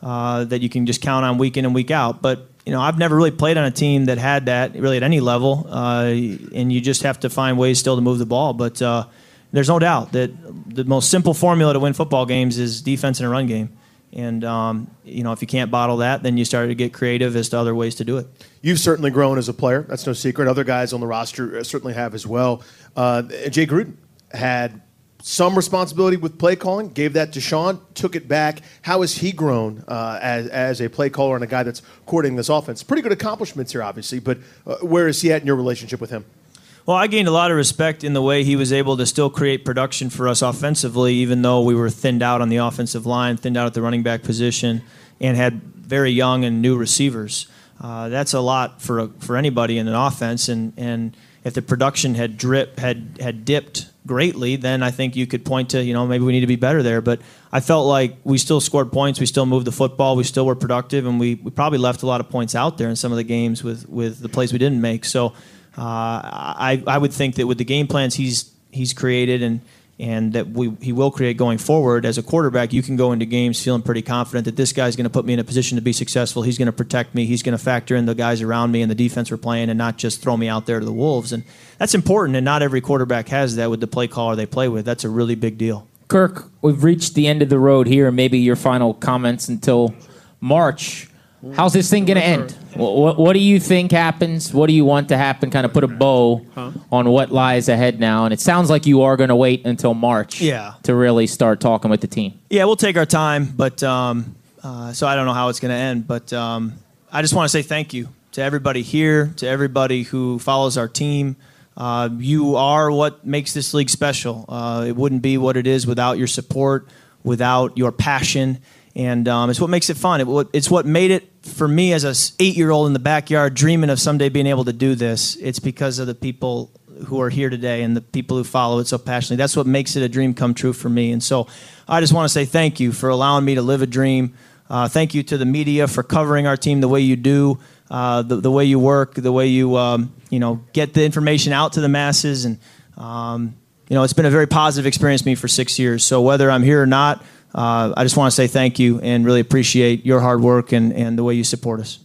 uh, that you can just count on week in and week out. But you know, I've never really played on a team that had that really at any level, uh, and you just have to find ways still to move the ball. But uh, there's no doubt that the most simple formula to win football games is defense and a run game. And, um, you know, if you can't bottle that, then you start to get creative as to other ways to do it. You've certainly grown as a player. That's no secret. Other guys on the roster certainly have as well. Uh, Jay Gruden had some responsibility with play calling, gave that to Sean, took it back. How has he grown uh, as, as a play caller and a guy that's coordinating this offense? Pretty good accomplishments here, obviously, but uh, where is he at in your relationship with him? Well, I gained a lot of respect in the way he was able to still create production for us offensively, even though we were thinned out on the offensive line, thinned out at the running back position, and had very young and new receivers. Uh, that's a lot for a, for anybody in an offense, and, and if the production had drip had had dipped greatly, then I think you could point to, you know, maybe we need to be better there. But I felt like we still scored points, we still moved the football, we still were productive, and we, we probably left a lot of points out there in some of the games with, with the plays we didn't make. So uh, I I would think that with the game plans he's he's created and and that we he will create going forward as a quarterback, you can go into games feeling pretty confident that this guy's going to put me in a position to be successful. He's going to protect me. He's going to factor in the guys around me and the defense we're playing and not just throw me out there to the wolves. And that's important, and not every quarterback has that with the play caller they play with. That's a really big deal. Kirk, we've reached the end of the road here. Maybe your final comments until March. How's this thing going to end? What, what do you think happens? What do you want to happen? Kind of put a bow huh? on what lies ahead now. And it sounds like you are going to wait until March yeah. to really start talking with the team. Yeah, we'll take our time. But um, uh, so I don't know how it's going to end. But um, I just want to say thank you to everybody here, to everybody who follows our team. Uh, you are what makes this league special. Uh, it wouldn't be what it is without your support, without your passion. And um, it's what makes it fun. It, it's what made it for me as an eight-year-old in the backyard dreaming of someday being able to do this. It's because of the people who are here today and the people who follow it so passionately. That's what makes it a dream come true for me. And so I just want to say thank you for allowing me to live a dream. Uh, thank you to the media for covering our team the way you do, uh, the, the way you work, the way you um, you know get the information out to the masses. And um, you know it's been a very positive experience for me for six years. So whether I'm here or not, Uh, I just want to say thank you and really appreciate your hard work and, and the way you support us.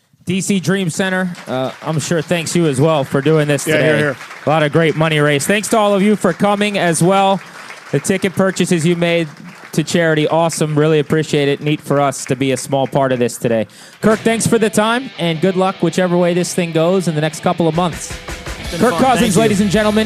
D C Dream Center, uh, I'm sure thanks you as well for doing this yeah, today. Here, here. A lot of great money raised. Thanks to all of you for coming as well. The ticket purchases you made to charity, awesome. Really appreciate it. Neat for us to be a small part of this today. Kirk, thanks for the time, and good luck whichever way this thing goes in the next couple of months. Kirk fun. Cousins, Thank ladies you. and gentlemen.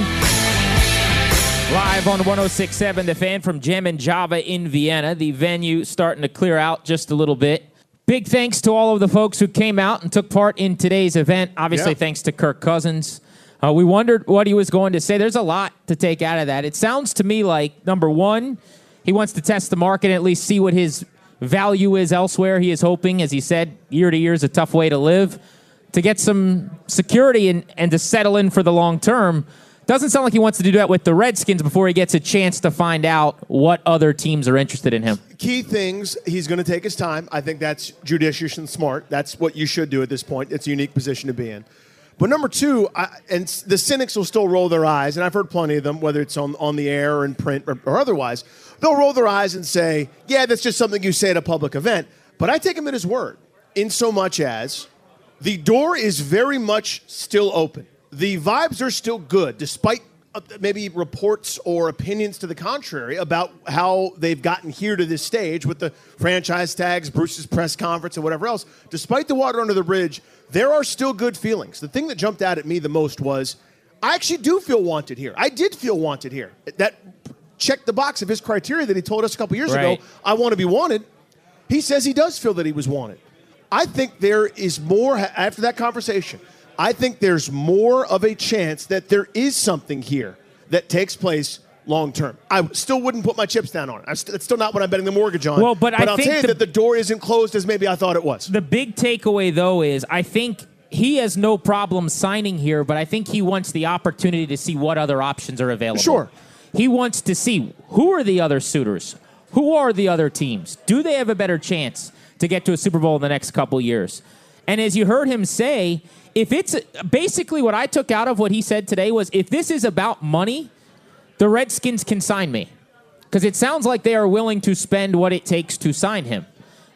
Live on one oh six point seven, The Fan from Jammin' Java in Vienna. The venue starting to clear out just a little bit. Big thanks to all of the folks who came out and took part in today's event. Obviously, Yeah. thanks to Kirk Cousins. Uh, we wondered what he was going to say. There's a lot to take out of that. It sounds to me like, number one, he wants to test the market and at least see what his value is elsewhere. He is hoping, as he said, year to year is a tough way to live, to get some security and, and to settle in for the long term. Doesn't sound like he wants to do that with the Redskins before he gets a chance to find out what other teams are interested in him. Key things, he's going to take his time. I think that's judicious and smart. That's what you should do at this point. It's a unique position to be in. But number two, I, and the cynics will still roll their eyes, and I've heard plenty of them, whether it's on, on the air or in print or, or otherwise. They'll roll their eyes and say, yeah, that's just something you say at a public event. But I take him at his word, in so much as the door is very much still open. The vibes are still good, despite uh, maybe reports or opinions to the contrary about how they've gotten here to this stage with the franchise tags, Bruce's press conference, and whatever else. Despite the water under the bridge, there are still good feelings. The thing that jumped out at me the most was I actually do feel wanted here. I did feel wanted here. That checked the box of his criteria that he told us a couple years Right. ago, I want to be wanted. He says he does feel that he was wanted. I think there is more, after that conversation, I think there's more of a chance that there is something here that takes place long term. I still wouldn't put my chips down on it. I'm st- it's still not what I'm betting the mortgage on. Well, but but I I'll think tell you the- that the door isn't closed as maybe I thought it was. The big takeaway, though, is I think he has no problem signing here, but I think he wants the opportunity to see what other options are available. Sure. He wants to see who are the other suitors, who are the other teams, do they have a better chance to get to a Super Bowl in the next couple years? And as you heard him say, if it's basically what I took out of what he said today was, if this is about money, the Redskins can sign me. Because it sounds like they are willing to spend what it takes to sign him.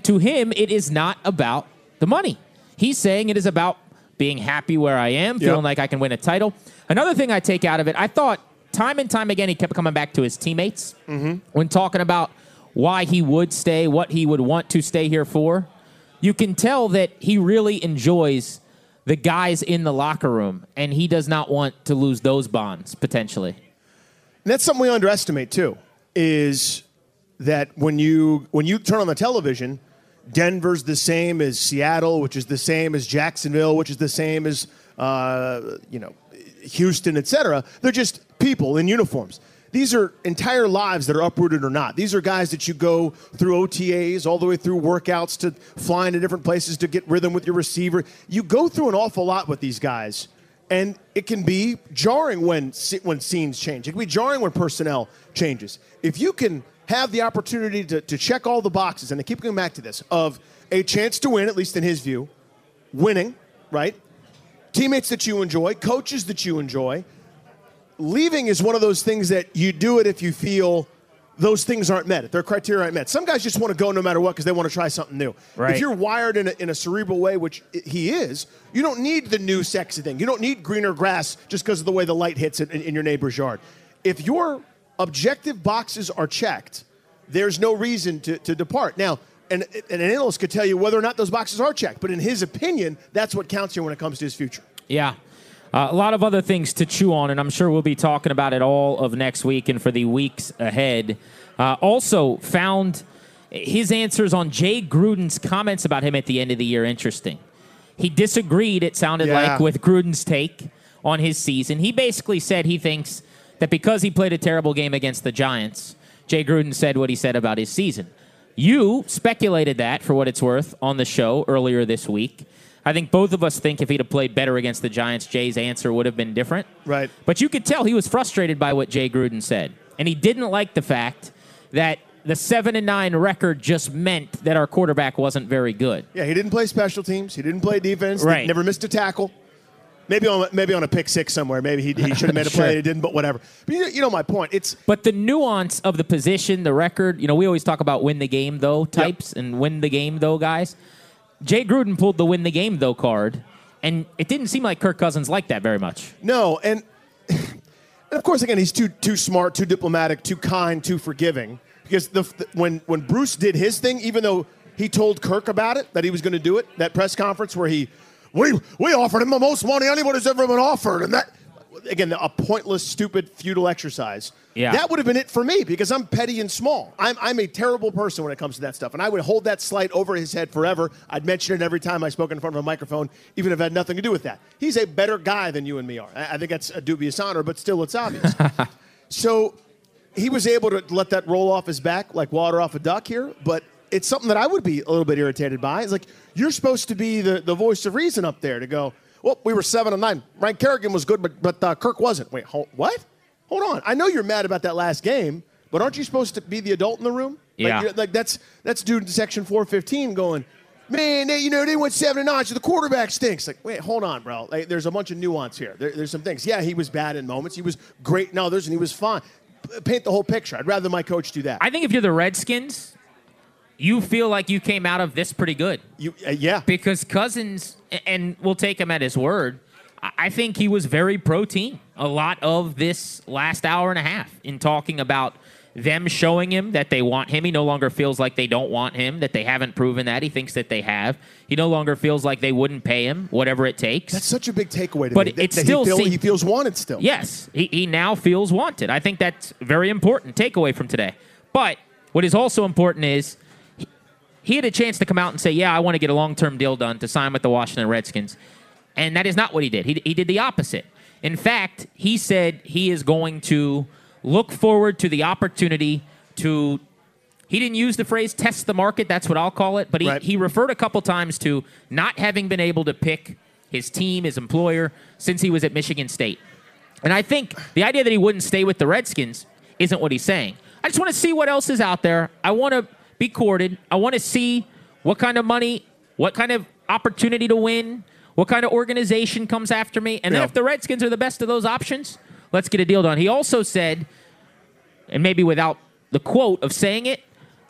to him, it is not about the money. He's saying it is about being happy where I am, feeling Yep. like I can win a title. Another thing I take out of it, I thought time and time again he kept coming back to his teammates Mhm. when talking about why he would stay, what he would want to stay here for. You can tell that he really enjoys the guys in the locker room, and he does not want to lose those bonds, potentially. And that's something we underestimate too, is that when you when you turn on the television, Denver's the same as Seattle, which is the same as Jacksonville, which is the same as uh, you know Houston, et cetera. They're just people in uniforms. These are entire lives that are uprooted or not. These are guys that you go through O T As, all the way through workouts, to flying to different places to get rhythm with your receiver. You go through an awful lot with these guys, and it can be jarring when when scenes change. It can be jarring when personnel changes. If you can have the opportunity to, to check all the boxes, and I keep going back to this, of a chance to win, at least in his view, winning, right? Teammates that you enjoy, coaches that you enjoy. Leaving is one of those things that you do it if you feel those things aren't met, if their criteria aren't met. Some guys just want to go no matter what because they want to try something new. Right. If you're wired in a, in a cerebral way, which he is, you don't need the new sexy thing. You don't need greener grass just because of the way the light hits it in, in your neighbor's yard. If your objective boxes are checked, there's no reason to, to depart. Now, and, and an analyst could tell you whether or not those boxes are checked, but in his opinion, that's what counts here when it comes to his future. Yeah. Uh, a lot of other things to chew on, and I'm sure we'll be talking about it all of next week and for the weeks ahead. Uh, also found his answers on Jay Gruden's comments about him at the end of the year interesting. He disagreed, it sounded Yeah. like, with Gruden's take on his season. He basically said he thinks that because he played a terrible game against the Giants, Jay Gruden said what he said about his season. You speculated that, for what it's worth, on the show earlier this week. I think both of us think if he'd have played better against the Giants, Jay's answer would have been different. Right. But you could tell he was frustrated by what Jay Gruden said. And he didn't like the fact that the seven and nine record just meant that our quarterback wasn't very good. Yeah, he didn't play special teams. He didn't play defense. Right. He never missed a tackle. Maybe on maybe on a pick six somewhere. Maybe he, he should have made a Sure. play. He didn't, but whatever. But you, you know my point. It's But the nuance of the position, the record, you know, we always talk about win the game, though, types and win the game, though, guys. Jay Gruden pulled the win the game, though, card, and it didn't seem like Kirk Cousins liked that very much. no, and and of course, again, he's too too smart, too diplomatic, too kind, too forgiving. Because the, the when when Bruce did his thing, even though he told Kirk about it, that he was going to do it, that press conference where he we we offered him the most money anybody's ever been offered, and that again a pointless, stupid, futile exercise. Yeah. That would have been it for me because I'm petty and small. I'm I'm a terrible person when it comes to that stuff, and I would hold that slight over his head forever. I'd mention it every time I spoke in front of a microphone, even if it had nothing to do with that. He's a better guy than you and me are. I, I think that's a dubious honor, but still, it's obvious. So he was able to let that roll off his back like water off a duck here, but it's something that I would be a little bit irritated by. It's like, you're supposed to be the, the voice of reason up there to go, well, we were seven and nine. Ryan Kerrigan was good, but but uh, Kirk wasn't. Wait, hold, what? Hold on. I know you're mad about that last game, but aren't you supposed to be the adult in the room? Yeah. Like, you're- like that's that's dude in section four fifteen going, man, they, you know, they went seven and nine, so the quarterback stinks. Like, wait, hold on, bro. Like, there's a bunch of nuance here. There, there's some things. Yeah, he was bad in moments. He was great in others, and he was fine. P- Paint the whole picture. I'd rather my coach do that. I think if you're the Redskins, you feel like you came out of this pretty good. You, uh, yeah. Because Cousins, and we'll take him at his word, I I think he was very pro-team a lot of this last hour and a half in talking about them showing him that they want him. He no longer feels like they don't want him, that they haven't proven that. He thinks that they have. He no longer feels like they wouldn't pay him, whatever it takes. That's such a big takeaway to But me. that- it's that still he, feel, seem- he feels wanted still. Yes, he, he now feels wanted. I think that's a very important takeaway from today. But what is also important is he, he had a chance to come out and say, yeah, I want to get a long-term deal done to sign with the Washington Redskins. And that is not what he did. He, he did the opposite. In fact, he said he is going to look forward to the opportunity to, he didn't use the phrase test the market, that's what I'll call it, but he, Right. he referred a couple times to not having been able to pick his team, his employer, since he was at Michigan State. And I think the idea that he wouldn't stay with the Redskins isn't what he's saying. I just want to see what else is out there. I want to be courted. I want to see what kind of money, what kind of opportunity to win, what kind of organization comes after me. And then Yeah. if the Redskins are the best of those options, let's get a deal done. He also said, and maybe without the quote of saying it,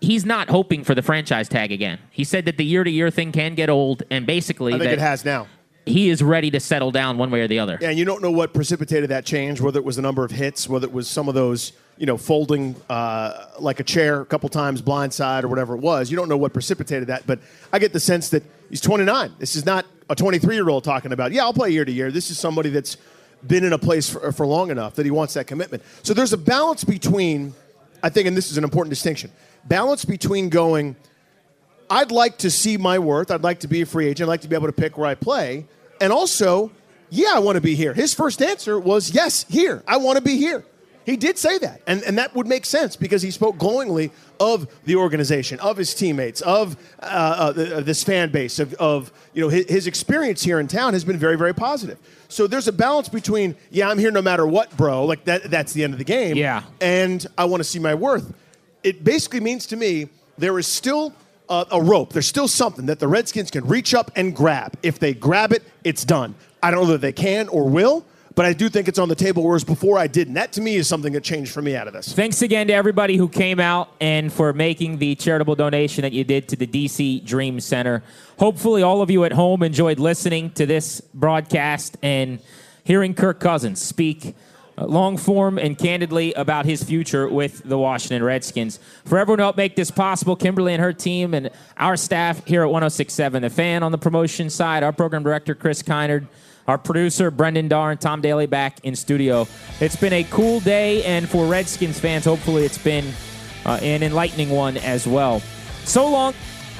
he's not hoping for the franchise tag again. He said that the year-to-year thing can get old, and basically I think that it has now. He is ready to settle down one way or the other. Yeah, and you don't know what precipitated that change, whether it was the number of hits, whether it was some of those, you know, folding uh, like a chair a couple times, blindside or whatever it was. You don't know what precipitated that, but I get the sense that he's twenty-nine. This is not a twenty-three-year-old talking about, yeah, I'll play year to year. This is somebody that's been in a place for, for long enough that he wants that commitment. So there's a balance between, I think, and this is an important distinction, balance between going, I'd like to see my worth. I'd like to be a free agent. I'd like to be able to pick where I play. And also, yeah, I want to be here. His first answer was, yes, here. I want to be here. He did say that. And, and that would make sense because he spoke glowingly of the organization, of his teammates, of uh, uh, the, uh, this fan base, of, of you know, his, his experience here in town has been very, very positive. So there's a balance between, yeah, I'm here no matter what, bro. Like, that, that's the end of the game. Yeah. And I want to see my worth. It basically means to me there is still a, a rope. There's still something that the Redskins can reach up and grab. If they grab it, it's done. I don't know that they can or will, but I do think it's on the table, whereas before I didn't. That, to me, is something that changed for me out of this. Thanks again to everybody who came out and for making the charitable donation that you did to the D C Dream Center. Hopefully all of you at home enjoyed listening to this broadcast and hearing Kirk Cousins speak uh, long form and candidly about his future with the Washington Redskins. For everyone who helped make this possible, Kimberly and her team and our staff here at one oh six point seven The Fan on the promotion side, our program director, Chris Kynard, our producer, Brendan Darr, and Tom Daly back in studio. It's been a cool day, and for Redskins fans, hopefully it's been uh, an enlightening one as well. So long.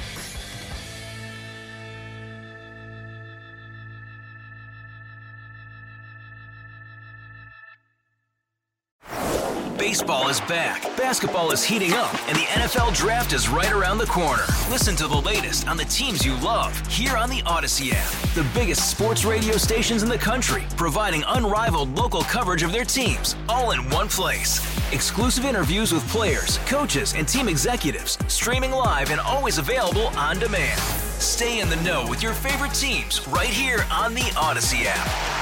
Baseball is back, basketball is heating up, and the N F L Draft is right around the corner. Listen to the latest on the teams you love here on the Odyssey app. The biggest sports radio stations in the country, providing unrivaled local coverage of their teams, all in one place. Exclusive interviews with players, coaches, and team executives, streaming live and always available on demand. Stay in the know with your favorite teams right here on the Odyssey app.